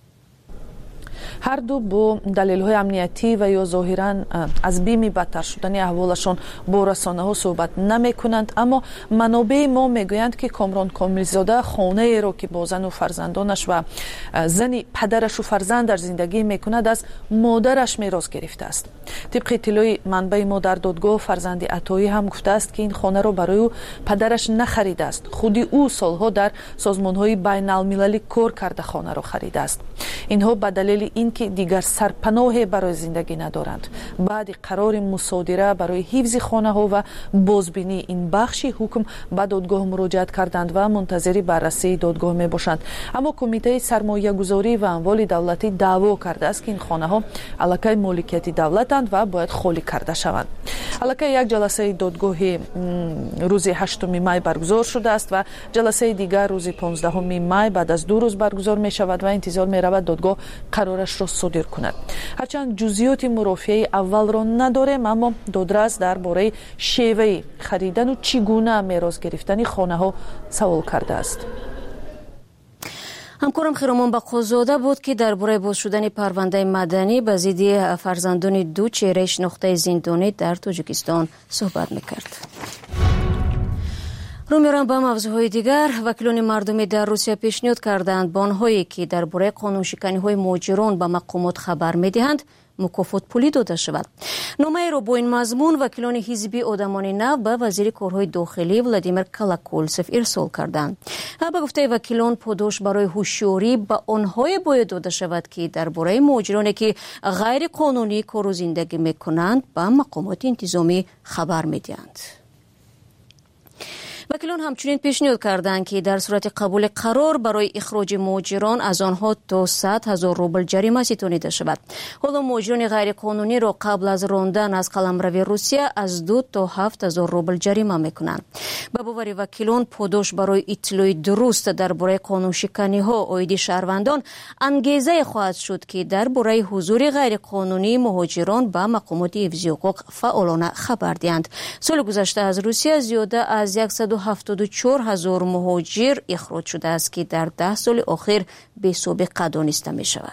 هر دو با دلیل‌های امنیتی و یا ظاهراً از بیم بدتر شدن احوالشان با رسانه‌ها صحبت نمی‌کنند، اما منابع ما میگویند که کامران کومیلزاده خانه را که با زن و فرزندانش و زن پدرش و فرزندش زندگی می‌کند از مادرش میراث گرفته است. طبق اطلاع منبع ما در دادگاه فرزند عطایی هم گفته است که این خانه را برای او پدرش نخریده است. خودی او سالها در سازمان‌های بین‌المللی کار کرده خانه را خریده است. اینها به دلیل اینکه دیگر سرپناه برای زندگی ندارند بعد قرار مصادره برای حفظ خانه ها و بازبینی این بخش حکم به دادگاه مراجعت کردند و منتظر بررسی دادگاه می باشند. اما کمیته سرمایه گذاری و اموال دولتی دعوا کرده است که این خانه ها علاقه مالکیت دولتند و باید خالی کرده شوند. علاقه یک جلسه دادگاه روز 8 مای برگزار شده است و جلسه دیگر روز 15 مای بعد از 2 روز برگزار می شود و انتظار می رود دادگاه قرارش را صادر کند. هرچند جزئیات مرافعه اول را نداریم، اما دادرس درباره شیوه خریدن و چگونه میراث گرفتن خانه ها سوال کرده است. همکارم خیرامان بقازاده بود که درباره باز شدن پرونده مدنی به ضد فرزندان دو چهره شناخته زندانی در تاجیکستان صحبت میکرد. رو میرم به موضوعهای دیگر. وکیلان مردمی در روسیه پیشنهاد کردند با آنهایی که درباره قانونشکنی‌های مهاجران به مقامات خبر میدهند مکافات پولی داده شود. نامه را با این مضمون وکیلان حزبی آدمان نو به وزیر کارهای داخلی ولادیمیر کالاکولسف ارسال کردند. به گفته وکیلان پاداش برای هوشیاری به آنهای باید داده شود که درباره مهاجرانی که غیر قانونی کار و زندگی میکنند به مقامات انتظامی خبر میدهند. وکیلان همچنین پیشنهاد کردند که در صورت قبول قرار برای اخراج مهاجران از آنها تا 100,000 روبل جریمه ستانیده شود. حالا مهاجران غیر قانونی را قبل از راندن از قلمرو روسیه از 2 تا 7,000 روبل جریمه میکنند. به باور وکیلان پاداش برای اطلاع درست درباره قانونشکنی ها عاید شهروندان انگیزه خواهد شد که درباره حضور غیر قانونی مهاجران به مقامات حفظ حقوق فعالانه خبر دهند. سال گذشته از روسیه زیاده از 174,000 مهاجر اخراج شده است که در 10 سال اخیر به سابقه دانسته می شود.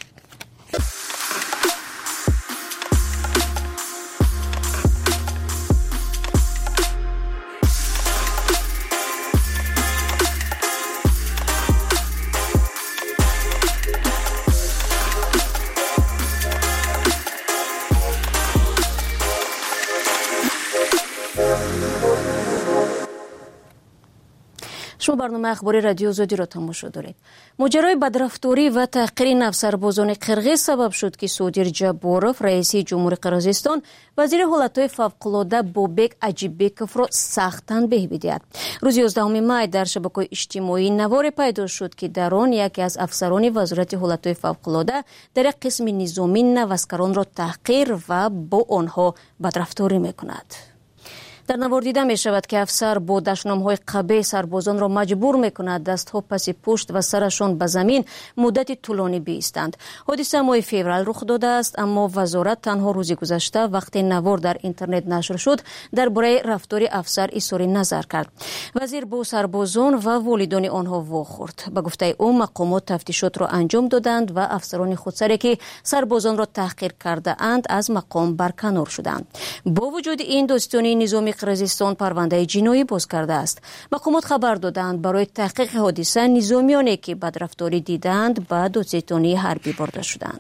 شما برنامه اخباری رادیو آزادی را تماشا دارید. ماجرای بدرفتاری و تحقیر نفس سربازان قرغیز سبب شد که صادر جباروف رئیس جمهوری قرغیزستان وزیر حالتهای فوق‌العاده بابک اجیبکوف را سختاً بهبیدید. روز 11 می در شبکه‌های اجتماعی نوار پیدا شد که در آن یکی از افسران وزارت حالتهای فوق‌العاده در قسم نظامی نوسکران را تحقیر و با آنها بدرفتاری می‌کند. در نوار دیده می شود که افسر با دشنام‌های قبیح سربازان را مجبور می کند دستها پس پشت و سرشان به زمین مدت طولانی بایستند. حادثه ماه فوریه رخ داده است، اما وزارت تنها روز گذشته وقتی نوار در اینترنت نشر شد درباره رفتار افسر اظهار نظر کرد. وزیر با سربازان و والدان آنها واخورد. به گفته او مقامات تفتیشات را انجام دادند و افسران خودسری که سربازان را تحقیر کرده اند از مقام برکنار شدند. با وجود این داستانی نظامی قرغیزستان پرونده جنایی باز کرده است. مقامات خبر دادند برای تحقیق حادثه نظامیانی که بدرفتاری دیدند به دادستانی حربی برده شدند.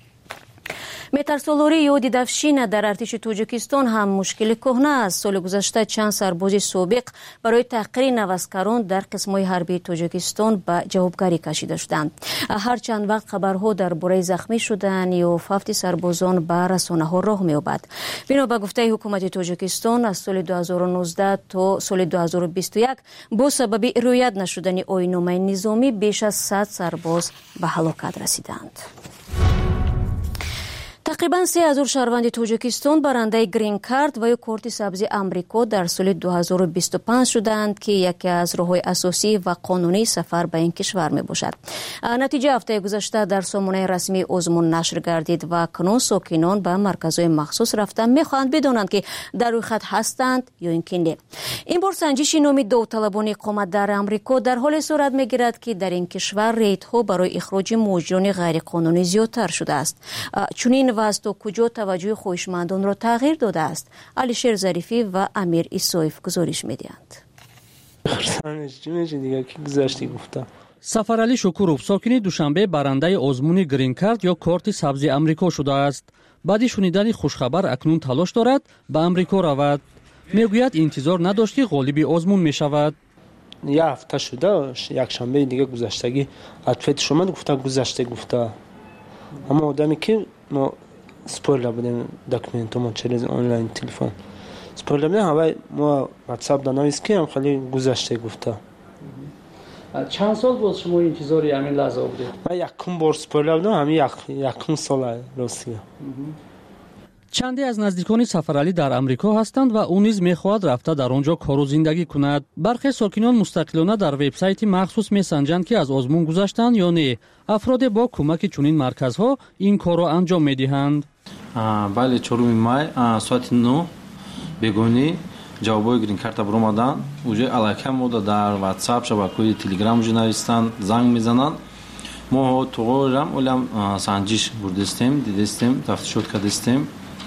مترسالاری یا دیدفشین در ارتش تاجیکستان هم مشکل کهنه است. سال گذشته چند سرباز سابق برای تحقیر نوسکران در قسم‌های حربی تاجیکستان به جوابگری کشیده شدند. هر چند وقت خبرها درباره زخمی شدن یا فوت سربازان به رسانه‌ها راه می‌یابد. بنا به گفته حکومت تاجیکستان از سال 2019 تا سال 2021 با سبب رعایت نشدن آیین‌نامه نظامی بیش از 100 سرباز به هلاکت رسیدند. تقریباً 3,000 شهروند تاجیکستان برنده گرین کارت و یا کارت سبز آمریکا در سال 2025 شدند که یکی از راه‌های اساسی و قانونی سفر به این کشور می باشد. نتیجه هفته گذشته در سامانه رسمی آزمون نشر گردید و کنون ساکنان به مرکزهای مخصوص رفته می خواهند بدانند که در روی خط هستند یا اینکه نه. این بار سنجش نام داوطلبان اقامت در آمریکا در حال صورت می گیرد که در این کشور ریت‌ها برای اخراج مهاجران غیر قانونی زیادتر شده است. چنین وضع تا کجا توجه خویشمندان را تغییر داده است؟ علیشیر ظریفی و امیر ایسایف گزارش می‌دهند. سفرعلی شکوروف ساکن دوشنبه برنده آزمون گرین کارت یا کارت سبز آمریکا شده است. بعد شنیدن خوشخبر اکنون تلاش دارد به آمریکا رود. میگوید انتظار نداشت که غالب آزمون میشود. یک هفته شده، یک شنبه دیگه گذشتگی عطفت شما گفته اما آدمی که ما سپویلر بودیم داکومنتوم چیز آنلاین تلفن سپویلر بودیم همه ما واتساپ دانایست که هم خیلی گذشته گفته. چند سال باز شما انتظاری همین لحظه بودید؟ من یکم بار سپویلر بودم، همین یکم سال روسیه. چندی از نزدیکان سفرعلی در آمریکا هستند و او نیز می‌خواهد رفته در آنجا کار و زندگی کند. برخی ساکنان مستقلانه در وبسایت مخصوص می‌سنجند که از آزمون گذشتند یا نه. افراد با کمک چنین مرکزها این کار را انجام می‌دهند. بله 4 مای ساعت 9 بگونی ҷавобҳои грин-карта буромадан уже аллакай мода дар WhatsApp шабакаҳои Telegram уже навистанд, занг мезананд. мо туғорам олам санҷиш бурдистем, дидистем, тафтишот кардистем.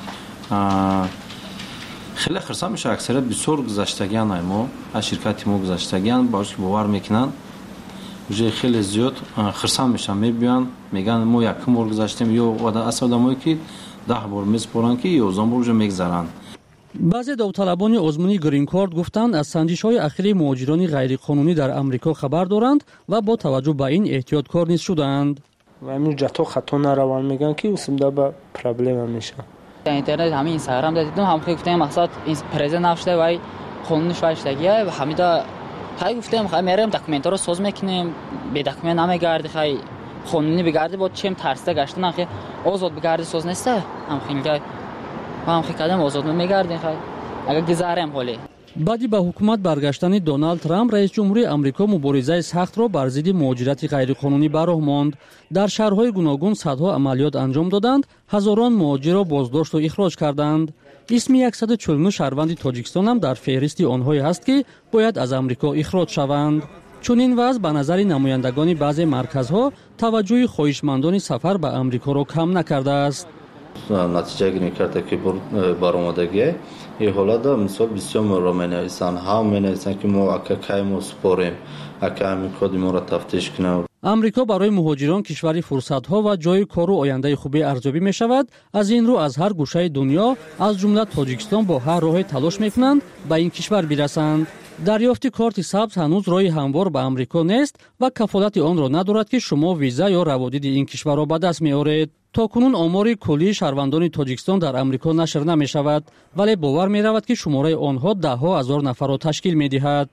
хеле хирсанд меша аксарият бисёр гузаштагиан мо аз ширкати мо гузаштагиан баъзе бовар мекунанд. уже хеле зиёд хирсанд мешан, мебиёнд, меган мо якум бор гузаштем ё асл одамое ки 10 бор меспоранд ки 11 бор уже мегзаранд. баъзе давталабони озмуни грин-корт гуфтанд аз санҷишҳои ахири муҳоҷирони ғайриқонунӣ дар амрико хабар доранд ва бо таваҷҷӯҳ ба ин эҳтиёткор низ шуданд. амин ҷато хато нараванд, меган ки усимда ба проблема меша. در اینترنت همین اینستاگرام دیدم هم خیلی گفتم مقصد این پرزه نفشه وای قانونش وایشتگیه و همیدا خیلی گفتم خیلی میرم دکومنت رو سوز میکنیم به دکومنت نمیگردی خیلی قانونی بگردی با چیم ترسته گشتن خیلی آزاد بگردی سوز نیسته هم خیلی کدام آزاد میگردی خیلی اگر گذارم حالی баъди ба ҳукумат баргаштани Доналд Трамп, раис ҷумҳури Амрико муборизаи сахтро бар зидди муҳоҷирати ғайриқонунӣ ба роҳ монд. дар шаҳрҳои гуногун садҳо амалиёт анҷом доданд, ҳазорон муҳоҷирро боздошту ихроҷ карданд. исми 149 шаҳрванди Тоҷикистон ҳам дар феҳристи онҳое ҳаст ки бояд аз Амрико ихроҷ шаванд. чунин вазъ ба назари намояндагони баъзе марказҳо таваҷҷӯҳи хоҳишмандони сафар ба Амрикоро кам накардааст. натиҷаи грин-карта ки баромадагие ин ҳолада мисол бисёр моро менависанд, ҳам менависанд ки мо акакай мо супорем, ака ҳамин коди моро тафтиш кунам. амрико барои муҳоҷирон кишвари фурсатҳо ва ҷойи кору ояндаи хубе арзёбӣ мешавад. аз ин рӯ аз ҳар гӯшаи дунё аз ҷумла Тоҷикистон бо ҳар роҳе талош мекунанд ба ин кишвар бирасанд. дарёфти корти сабз ҳанӯз роҳи ҳамвор ба Амрико нест ва кафолати онро надорад ки шумо виза ё раводиди ин кишварро ба даст меоред. токунун омори куллии шаҳрвандони Тоҷикистон дар Амрико нашр намешавад, вале бовар меравад ки шумораи онҳо даҳҳо ҳазор нафарро ташкил медиҳад.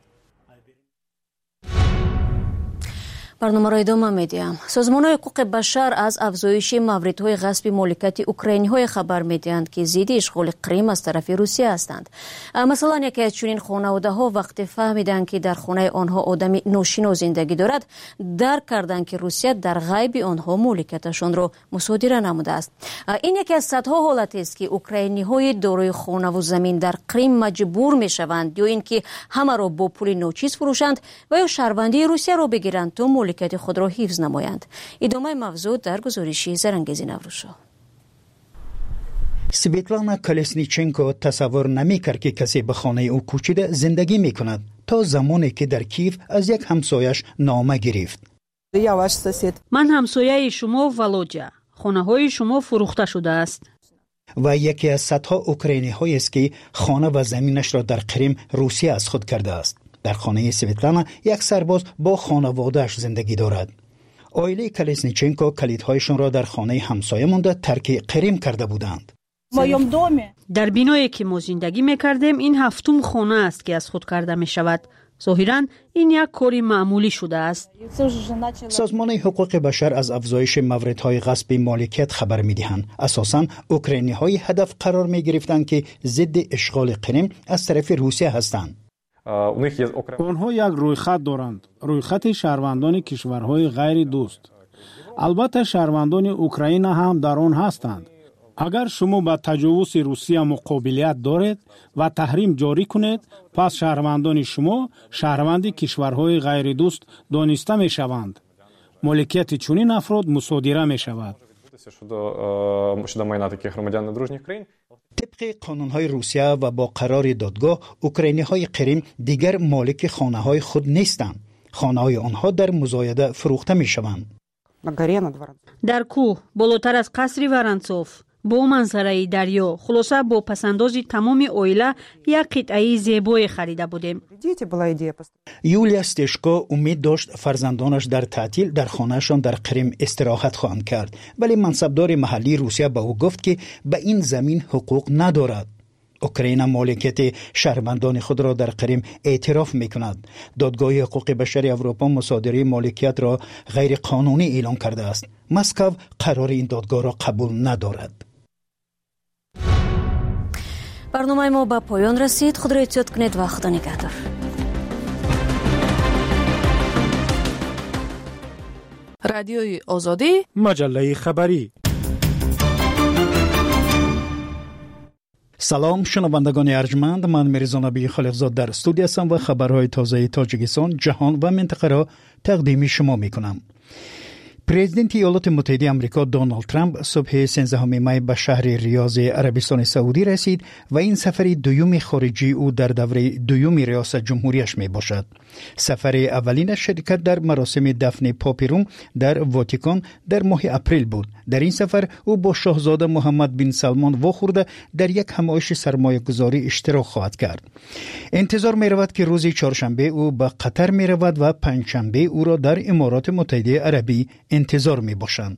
барномаро идома медиҳам. созмонҳои ҳуқуқи башар аз афзоиши мавридҳои ғасби моликияти украиниҳое хабар медиҳанд ки зидди ишғоли Крим аз тарафи Русия ҳастанд. масалан, яке аз чунин хонаводаҳо вақте фаҳмиданд ки дар хонаи онҳо одами ношинос зиндагӣ дорад, дарк карданд ки Русия дар ғайби онҳо моликияташонро мусодира намудааст. ин яке аз садҳо ҳолатест ки украиниҳои дорои хонаву замин дар Крим маҷбур мешаванд ё ин ки ҳамаро бо пули ночиз фурӯшанд ва ё шаҳрвандии Русияро бигиранд то моликияти худро ҳифз намоянд. идомаи мавзӯъ дар гузориши Зарангези Наврӯшо. Светлана Колесниченко тасаввур намекард ки касе ба хонаи ӯ кӯчида зиндагӣ мекунад то замоне ки дар Киев аз як ҳамсояш нома гирифт. ман ҳамсояи шумо Володя, хонаҳои шумо фурӯхта шудааст. ва яке аз садҳо украиниҳоест ки хона ва заминашро дар Крим Русия аз худ кардааст. дар хонаи Светлана як сарбоз бо хонаводааш зиндагӣ дорад. оилаи Колесниченко калидҳояшонро дар хонаи ҳамсоя монда тарки Крим карда буданд. дар биное ки мо зиндагӣ мекардем, ин ҳафтум хона аст ки аз худ карда мешавад. зоҳиран ин як кори маъмулӣ шудааст. созмони ҳуқуқи башар аз афзоиши мавридҳои ғасби моликият хабар медиҳанд. асосан украиниҳои ҳадаф қарор мегирифтанд ки зидди ишғоли Крим аз тарафи Русия ҳастанд. онҳо як рӯйхат доранд, рӯйхати шаҳрвандони кишварҳои ғайри дӯст. албатта шаҳрвандони Украина ҳам дар он ҳастанд. агар шумо ба таҷовузи Русия муқобилият доред ва таҳрим ҷорӣ кунед, пас шаҳрвандони шумо шаҳрванди кишварҳои ғайридӯст дониста мешаванд. моликияти чунин афрод мусодира мешавад. طبق قانون‌های روسیه و با قرار دادگاه اوکراینی‌های کریم دیگر مالک خانه‌های خود نیستند. خانه‌های آنها در مزایده فروخته می‌شوند. در کوه بالاتر از قصر ورنتسوف бо манзараи дарё, хулоса бо пасандози тамоми оила як қитъаи зебое харида будем. юлия стешко умид дошт фарзандонаш дар таътил дар хонаашон дар Крим истироҳат хоҳанд кард, вале мансабдори маҳаллии Русия ба ӯ гуфт ки ба ин замин ҳуқуқ надорад. اوکراین مالکیت شهروندان خود را در کریم اعتراف میکند. دادگاه حقوق بشر اروپا مصادره مالکیت را غیر قانونی اعلام کرده است. مسکو قرار این دادگاه را قبول ندارد. برنامه ما به پایان رسید. خود را احتیاط کنید و خدا نگهدار. رادیوی آزادی، مجله خبری. سلام شنوندگان ارجمند، من میرزا نبی خالقزاد در استودیو هستم و خبرهای تازه تاجیکستان، جهان و منطقه را تقدیم شما میکنم. پرزیدنت ایالات متحده آمریکا دونالد ترامپ صبح 13 می به شهر ریاض عربستان سعودی رسید و این سفر دوم خارجی او در دوره دوم ریاست جمهوریش می باشد. سفر اولینش شرکت در مراسم دفن پاپ روم در واتیکان در ماه اپریل بود. در این سفر او با شاهزاده محمد بن سلمان واخورده در یک همایش سرمایه گذاری اشتراک خواهد کرد. انتظار می رود که روز چهارشنبه او به قطر می رود و پنجشنبه او را در امارات متحده عربی انتظار می باشند.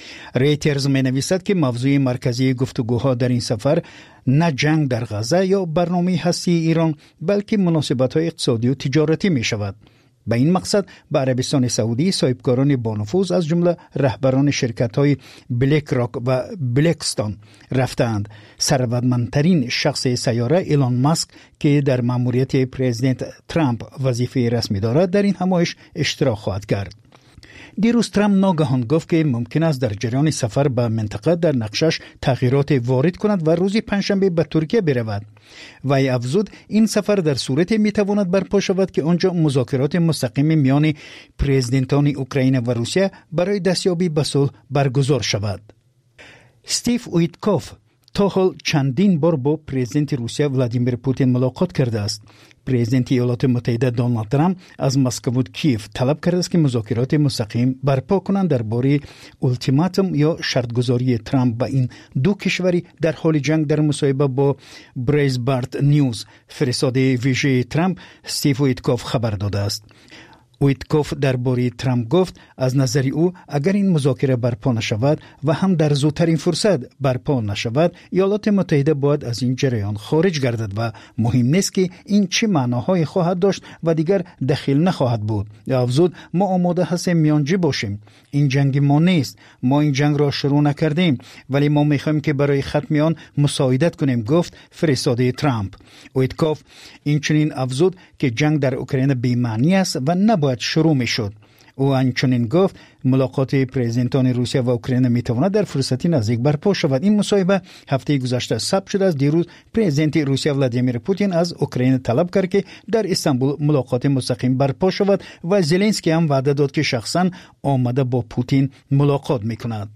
ریترز می نویسد که موضوع مرکزی گفتگوها در این سفر نه جنگ در غزه یا برنامه هستی ایران بلکه مناسبت‌های اقتصادی و تجارتی می شود. به این مقصد به عربستان سعودی صاحبکاران بانفوذ از جمله رهبران شرکت‌های بلک راک و بلکستان رفتند. ثروتمندترین شخص سیاره ایلان ماسک که در مأموریت پرزیدنت ترامپ وظیفه رسمی دارد در این همایش اشتراک خواهد کرد. دیروز ترامپ ناگهان گفت که ممکن است در جریان سفر به منطقه در نقشش تغییرات وارد کند و روز پنجشنبه به ترکیه برود. وی افزود این سفر در صورت میتواند برپا شود که آنجا مذاکرات مستقیم میان پرزیدنتان اوکراین و روسیه برای دستیابی به صلح برگزار شود. استیو ویتکوف تا حال چندین بار با پرزیدنت روسیه ولادیمیر پوتین ملاقات کرده است. پرزیدنت ایالات متحده دونالد ترامپ از مسکو و کیف طلب کرده است که مذاکرات مستقیم برپا کنند درباره اولتیماتوم یا شرطگذاری ترامپ با این دو کشوری در حال جنگ. در مصاحبه با بریزبارت نیوز فرستاده ویژه ترامپ استیو ویتکوف خبر داده است. ویتکوف درباره ترامپ گفت از نظر او اگر این مذاکره برپا نشود و هم در زودترین فرصت برپا نشود ایالات متحده باید از این جریان خارج گردد و مهم نیست که این چه معناهای خواهد داشت و دیگر دخیل نخواهد بود. افزود ما آماده هستیم میانجی باشیم. این جنگ ما نیست. ما این جنگ را شروع نکردیم ولی ما میخوایم که برای ختم آن مساعدت کنیم، گفت فرستاده ترامپ. ویتکوف این چنین افزود که جنگ در اوکراین بی‌معنی است و نباید شروع میشد. او همچنین گفت ملاقات پرزیدنتان روسیه و اوکراین میتواند در فرصتی نزدیک برپا شود. این مصاحبه هفته گذشته ثبت شده است. دیروز پرزیدنت روسیه ولادیمیر پوتین از اوکراین طلب کرد که در استانبول ملاقات مستقیم برپا شود و زلنسکی هم وعده داد که شخصا آمده با پوتین ملاقات میکند.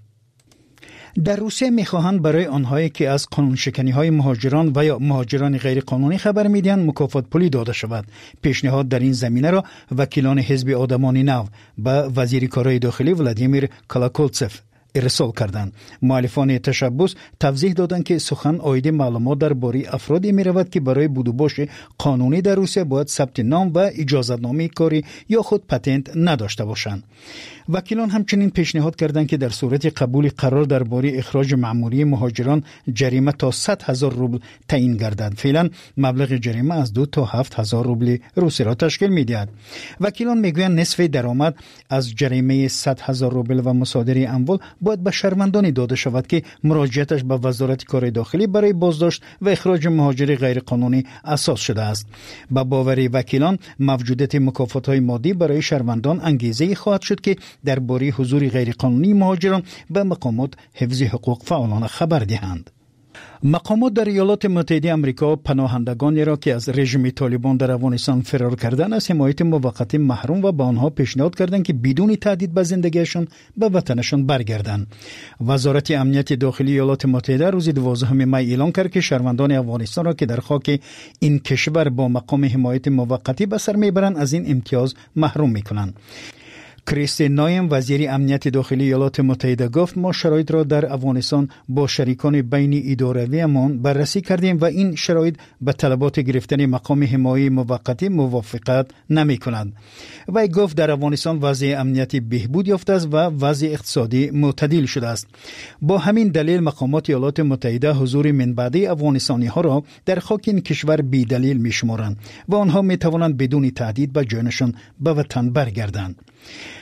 در روسیه میخواهند برای آنهایی که از قانون شکنی های مهاجران و یا مهاجران غیر قانونی خبر میدهند مکافات پولی داده شود. پیشنهاد در این زمینه را وکیلان حزب آدمان نو به وزیر کارهای داخلی ولادیمیر کلاکولتسف ارسال کردند. مؤلفان تشبث توضیح دادند که سخن عاید معلومات درباره افرادی می رود که برای بود و باش قانونی در روسیه باید ثبت نام و اجازه‌نامه کاری یا خود پتنت نداشته باشند. وکیلان همچنین پیشنهاد کردند که در صورت قبول قرار درباره اخراج مأموری مهاجران جریمه تا 100,000 روبل تعیین گردد. فعلا مبلغ جریمه از 2 تا 7,000 روبل روسی را تشکیل می‌دهد. وکیلان میگویند نصف درآمد از جریمه 100,000 روبل و مصادره اموال باید به شهروندانی داده شود که مراجعتش به وزارت کار داخلی برای بازداشت و اخراج مهاجر غیرقانونی اساس شده است. با باور وکیلان موجودیت مکافات‌های مادی برای شهروندان انگیزه خواهد شد که درباره حضور غیرقانونی مهاجران به مقامات حفظ حقوق فعالانه خبر دهند. مقامات در ایالات متحده آمریکا پناهندگانی را که از رژیم طالبان در افغانستان فرار کردند از حمایت موقت محروم و به آنها پیشنهاد کردند که بدون تهدید به زندگیشان به وطنشان برگردند. وزارت امنیت داخلی ایالات متحده روز 12 می اعلام کرد که شهروندان افغانستان را که در خاک این کشور با مقام حمایت موقتی به سر میبرند از این امتیاز محروم میکنند. کریس نایم وزیر امنیت داخلی ایالات متحده گفت ما شرایط را در افغانستان با شریکان بین ادارویمان بررسی کردیم و این شرایط به طلبات گرفتن مقام حمایت موقتی موافقت نمی کند. وی گفت در افغانستان وضع امنیتی بهبود یافته است و وضع اقتصادی معتدل شده است. با همین دلیل مقامات ایالات متحده حضور من بعدی افغانستانی ها را در خاک این کشور بی دلیل می شمارند و آنها می توانند بدون تهدید به جانشان به وطن برگردند.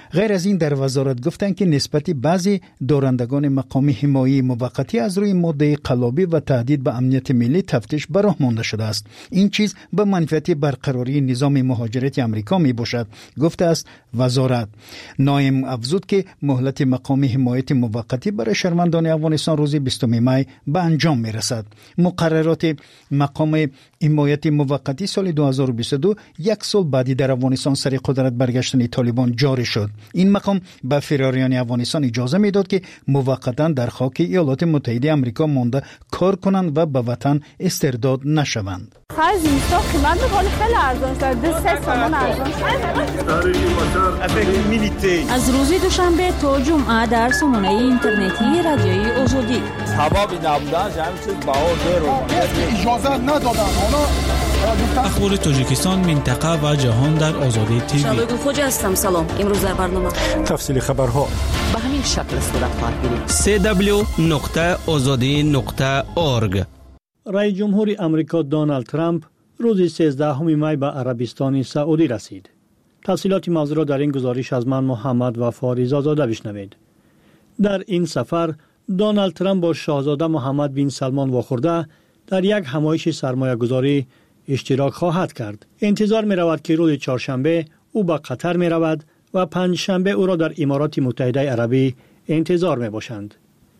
غیر از این در وزارت گفتند که نسبت بعضی دارندگان مقام حمایت موقتی از روی ماده قلابی و تهدید به امنیت ملی تفتیش به راه مانده شده است. این چیز به منفعت برقراری نظام مهاجرت آمریکا می باشد، گفته است وزارت. نایم افزود که مهلت مقام حمایت موقتی برای شهروندان افغانستان روز 20 می به انجام می رسد. مقررات مقام حمایت موقتی سال 2022 یک سال بعدی در افغانستان سر قدرت برگشتن طالبان جاری شد. این مقام به فراریان افغانستان اجازه میداد که موقتا در خاک ایالات متحده آمریکا مانده کار کنند و به وطن استرداد نشوند. خرج زمستان قیمت میکنه خیلی ارزان شده، 3 تومان ارزان شده. از روز دوشنبه تا جمعه در سامانه اینترنتی رادیوی آزادی. ثوابی نبودن همین چیز اجازه ندادن. اخبار تاجیکستان، منطقه و جهان در آزادی تیوی. شادو خوجا هستم. سلام. امروز در برنامه تفصیل خبرها به همین شکل صورت خواهد گرفت. www.azadi.org. رئیس جمهور امریکا دونالد ترامپ روز 13 می به عربستان سعودی رسید. تفصیلات موضوع را در این گزارش از من محمد و فاریزا زاده بشنوید. در این سفر دونالد ترامپ با شاهزاده محمد بن سلمان واخورده در یک همایش سرمایه‌گذاری اشتراک خواهد کرد. انتظار می رود که روز چهارشنبه او به قطر می رود و پنجشنبه او را در امارات متحده عربی انتظار می باشند.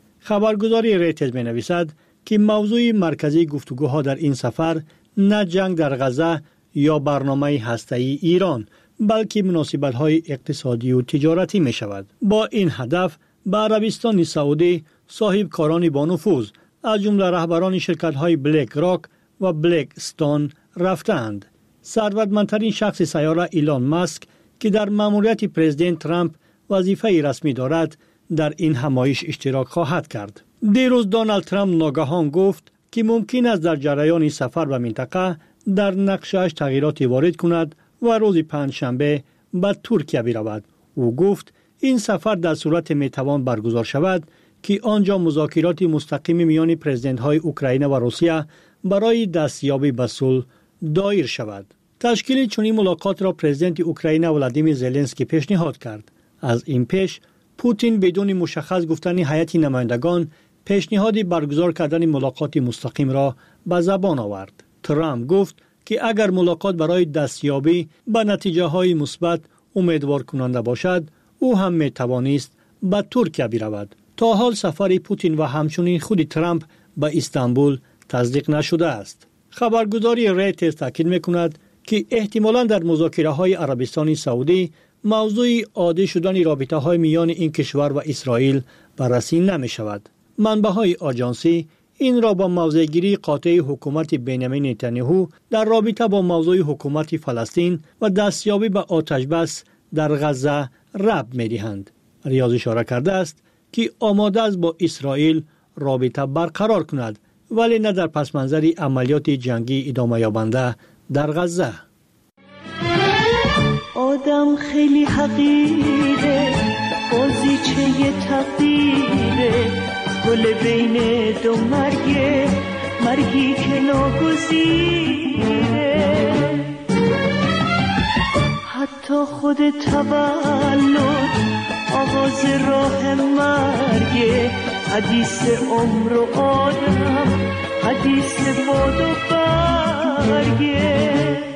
خبرگزاری ریترز می نویسد که موضوع مرکزی گفتگوها در این سفر نه جنگ در غزه یا برنامه هسته‌ای ایران، بلکه مناسبت‌های اقتصادی و تجارتی می شود. با این هدف به عربستان سعودی صاحب کاران با نفوذ از جمله رهبران شرکت‌های بلک راک و بلک استون رفتند. ثروتمندترین شخص سیاره ایلان ماسک که در مأموریت پرزیدنت ترامپ وظیفه رسمی دارد در این همایش اشتراک خواهد کرد. دیروز دونالد ترامپ ناگهان گفت که ممکن است در جریان سفر به منطقه در نقشه‌اش تغییراتی وارد کند و روز پنجشنبه به ترکیه برود. او گفت این سفر در صورت میتوان برگزار شود که آنجا مذاکرات مستقیم میان پرزیدنت‌های اوکراین و روسیه برای دستیابی به صلح دایر شود. تشکیل چنین ملاقات را پرزیدنت اوکراین ولادیمیر زلنسکی پیشنهاد کرد. از این پیش پوتین بدون مشخص گفتن هیئت نمایندگان پیشنهاد برگزار کردن ملاقات مستقیم را به زبان آورد. ترامپ گفت که اگر ملاقات برای دستیابی به نتیجه‌های مثبت امیدوار کننده باشد، او هم می‌توانست به ترکیه برود. تا حال سفر پوتین و همچنین خود ترامپ به استانبول تصدیق نشده است. خبرگزاری ریترز تاکید می‌کند که احتمالاً در مذاکره‌های عربستان سعودی موضوع عادی شدن رابطه‌های میان این کشور و اسرائیل بررسی نمی‌شود. منبع‌های آژانسی این را با موضع‌گیری قاطع حکومت بنیامین نتانیاهو در رابطه با موضوع حکومت فلسطین و دستیابی به آتش‌بس در غزه ربط می‌دهند. ریاض اشاره کرده است که آماده است با اسرائیل رابطه برقرار کند، ولی نه در پس منظر عملیات جنگی ادامه یابنده در غزه. آدم خیلی حقیره، بازیچه تقدیره، گل بین دو مرگه، مرگی که ناگزیره. حتی خود تولد آغاز راه مرگه، حدیث عمر و آدم، حدیث باد و برگه.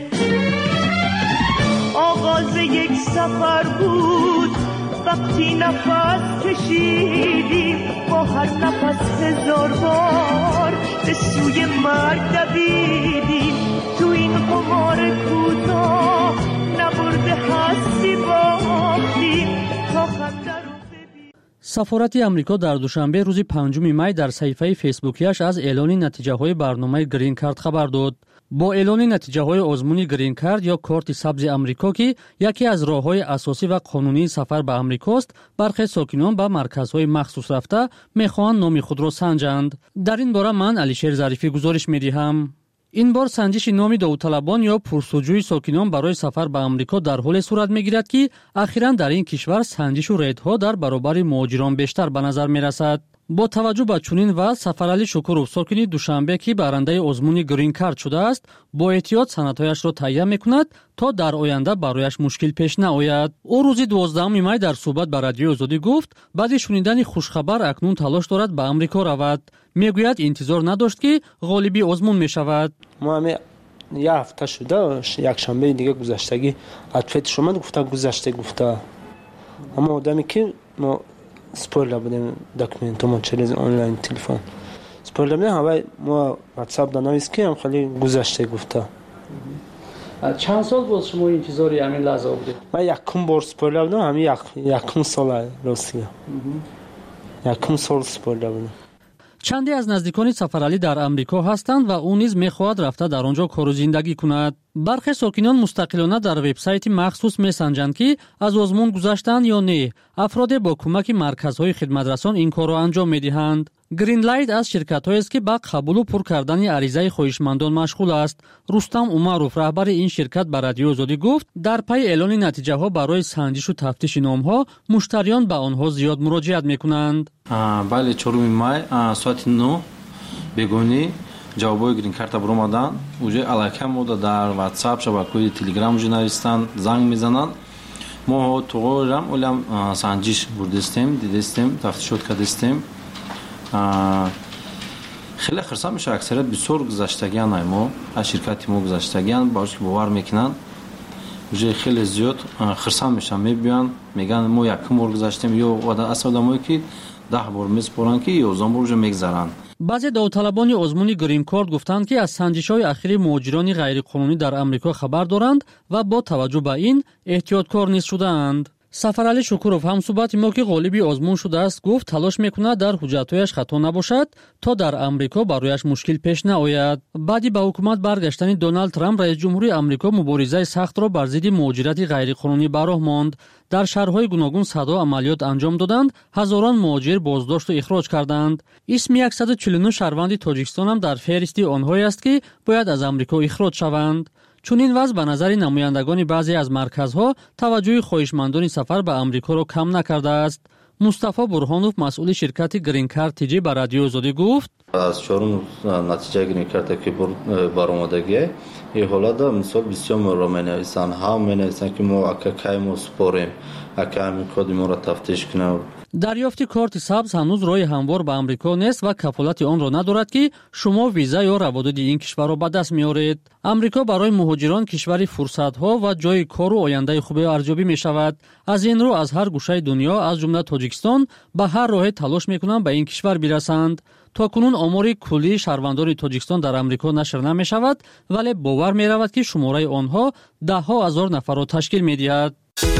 آغاز یک سفر بود وقتی نفس کشیدیم، با هر نفس 1000 بار به سوی مرگ دویدیم. تو این قمار کوتاه نبرده هستی باختیم تا خنده رو. سفارت آمریکا در دوشنبه روز 5 می در صفحه فیسبوکیش از اعلان نتیجه‌های برنامه گرین کارت خبر داد. با اعلان نتیجه‌های آزمون گرین کارت یا کارت سبز آمریکا که یکی از راه‌های اساسی و قانونی سفر به آمریکا است، برخی ساکنان به مرکزهای مخصوص رفته می‌خواهند نام خود را سنجند. در این باره من علیشیر ظریفی گزارش می‌دهم. این بار سنجش نام داوطلبان یا پرسجوی ساکنان برای سفر به آمریکا در حال صورت می‌گیرد که اخیراً در این کشور سنجش و ریدها در برابر مهاجران بیشتر به نظر می‌رسد. با توجه به چنین وضع سفرعلی شکورов ساکنی دوشنبه که برنده ازمون گرین کارت شده است با احتیاط سندهایش را تهیه میکند تا در آینده برایش مشکل پیش نیاید. او روز 12 می در صحبت با رادیوی آزادی گفت بعد شنیدن خوشخبر اکنون تلاش دارد به آمریکا رود. میگوید انتظار نداشت که غالبی ازمون میشود. ما هم یه هفته شده یک شنبه دیگه گذشتگی اتفاق شما گفته اما آدمی که ما سپویل بودیم داکومنتوم چریز آنلاین تلفن سپویل بودیم همه ما واتساپ دانویس که هم خیلی گذشته گفته. چند سال بود شما انتظاری همین لحظه بودید؟ من یکم بار سپویل بودم همین یکم سال راستی یکم سال سپویل بودم. چندی از نزدیکان سفرعلی در امریکا هستند و او نیز می‌خواهد رفته در آنجا کار و زندگی کند. برخی ساکنان مستقلانه در وبسایت مخصوص میسنجند که از آزمون گذشتند یا نه. افراد با کمک مرکزهای خدمترسان این کار را انجام می‌دهند. گرین لایت از شرکت‌هایی است که با قبول و پر کردن عریضه خواهشمندان مشغول است. رستم عمرов رهبر این شرکت به رادیو آزادی گفت در پی اعلان نتیجه‌ها برای سنجش و تفتیش نام‌ها مشتریان به آنها زیاد مراجعت می‌کنند. بله 4 مای ساعت 9 بگونی جوابای گرین کارت برآمدن. уже алака мода дар WhatsApp шабакаҳои Telegram уже навистанд, занг мезананд. мо туғорам улам санҷиш бурдистем, дидистем, тафтишот кардистем. خیلی خرسان میشه اکثریت بسیار گذشتگیان های ما از شرکتی ما گذشتگیان باش که باور میکنن وجه خیلی زیاد خرسان میشن میبیان میگن ما یکم بار گذشتیم یا اصلا آدمایی که 10 بار میسپرن که 11 بار вже میگذرن. بعضی داوطلبان ازمون گرین کارت گفتند که از سنجش‌های اخیر مهاجران غیرقانونی در آمریکا خبر دارند و با توجه به این احتیاطکار نیست شدند. سفرعلی شکورов همصحبت ما که غالبی آزمون شده است گفت تلاش میکند در حجت‌هایش خطا نباشد تا در آمریکا برایش مشکل پیش نیاید. بعدی به حکومت برگشتن دونالد ترامپ رئیس جمهوری آمریکا مبارزه سخت را بر ضد مهاجرت غیرقانونی براه ماند. در شهرهای گوناگون صدا عملیات انجام دادند، هزاران مهاجر بازداشت و اخراج کردند. اسم 149 شهروند تاجیکستان هم در فهرست آنهایی است که باید از آمریکا اخراج شوند. چون این وضع به نظر نمایندگان بعضی از مرکزها توجه خواهشمندان سفر به آمریکا را کم نکرده است. مصطفی برهانوف مسئول شرکت گرین کارت تیجی به رادیو آزادی گفت از چهارم نتیجه گرین کارت که برآمدگی این حالت مثال بسیار را مینویسند هم مینویسند که ما اکا ما سپاریم اکا همین کادی ما را تفتیش کنیم. دریافت کارت سبز هنوز راه هموار به آمریکا نیست و کفالت آن را ندارد که شما ویزا یا روادید این کشور را به دست میارید. آمریکا برای مهاجران کشوری فرصت‌ها و جای کار و آینده خوب ارزیابی می‌شود. از این رو از هر گوشه دنیا از جمله تاجیکستان به هر راه تلاش می‌کنند به این کشور برسند. تاکنون آمار کلی شهروندان تاجیکستان در آمریکا نشر نمی‌شود ولی باور می‌رود که شماره آنها ده‌ها هزار نفر را تشکیل می‌دهد.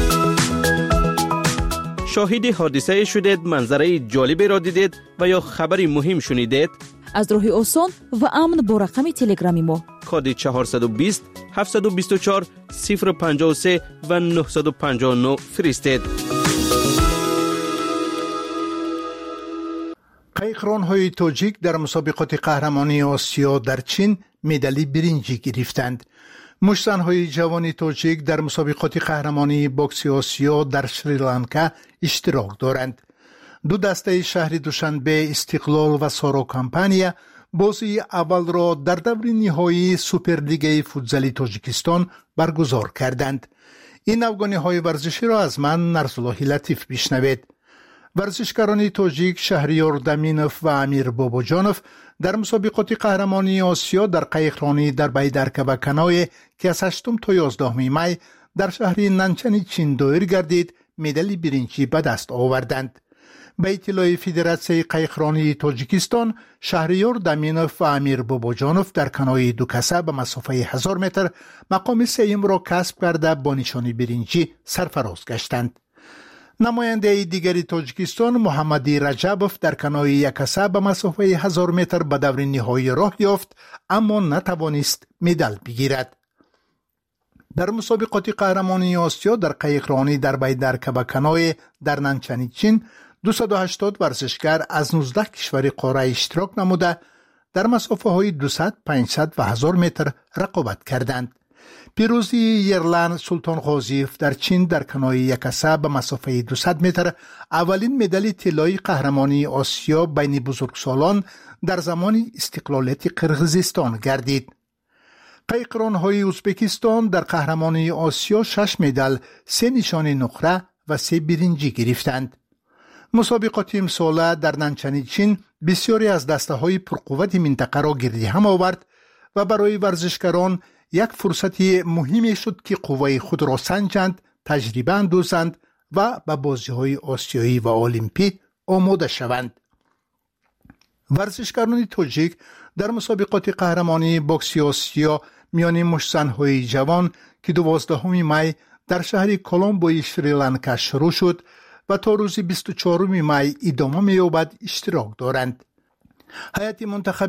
شاهد حادثه شدید، منظره جالبی را دیدید و یا خبری مهم شنیدید؟ از راه آسان و امن با رقم تلگرامی ما کد 420 724 053 و 959 فرستید. قایقران‌های تاجیک در مسابقات قهرمانی آسیا در چین مدال برنجی گرفتند. مشت‌های جوان تاجیک در مسابقات قهرمانی بوکس آسیا در سریلانکا اشتراک دارند. دو دسته شهر دوشنبه استقلال و سارو کمپانیا بازی اول را در دور نهایی سوپرلیگ فوتزال تاجیکستان برگزار کردند. این افغانی‌های ورزشی را از من نرسالله لطیف بشنوید. ورزشکاران تاجیک شهریار دمینوف و امیر باباجانوف در مسابقات قهرمانی آسیا در قایقرانی در بیدرکه و کنای که از 8 تا 11 می در شهر ننچن چین دایر گردید مدال برنجی به دست آوردند. به اطلاع فدراسیون قایقرانی تاجیکستان شهریار دمینوف و امیر باباجانوف در کنای دو کسه به مسافه 1000 متر مقام سوم را کسب کرده با نشان برنجی سرفراز گشتند. نماینده دیگری تاجیکستان محمدی رجبوف در کنای یک کسه به مسافه 1000 متر به دور نهایی راه یافت اما نتوانست مدال بگیرد. در مسابقات قهرمانی آسیا در قایقرانی در بیدرکه و کنای در ننچن چین 280 ورزشکار از 19 کشور قاره اشتراک نموده در مسافه های 200، 500 و 1000 متر رقابت کردند. پیروزی یرلند سلطان غازیف در چین در کنایه یکسه به مسافه 200 متر اولین مدال طلایی قهرمانی آسیا بین بزرگسالان در زمان استقلالیت قرقیزستان گردید. قیقران‌های ازبکستان در قهرمانی آسیا 6 مدال، 3 نشان نقره و 3 برنجی گرفتند. مسابقات امساله در ننچن چین بسیاری از دسته‌های پرقوت منطقه را گردی هم آورد و برای ورزشکاران یک فرصت مهمی شد که قوه خود را سنجند، تجربه اندازند و به بازی‌های آسیایی و المپیک آماده شوند. ورزشکاران تاجیک در مسابقات قهرمانی بوکس آسیا میان مشت‌زن‌های جوان که 12 می در شهر کولومبوی شریلانکا شروع شد و تا روز 24 می ادامه می‌یابد اشتراک دارند. هیئت منتخب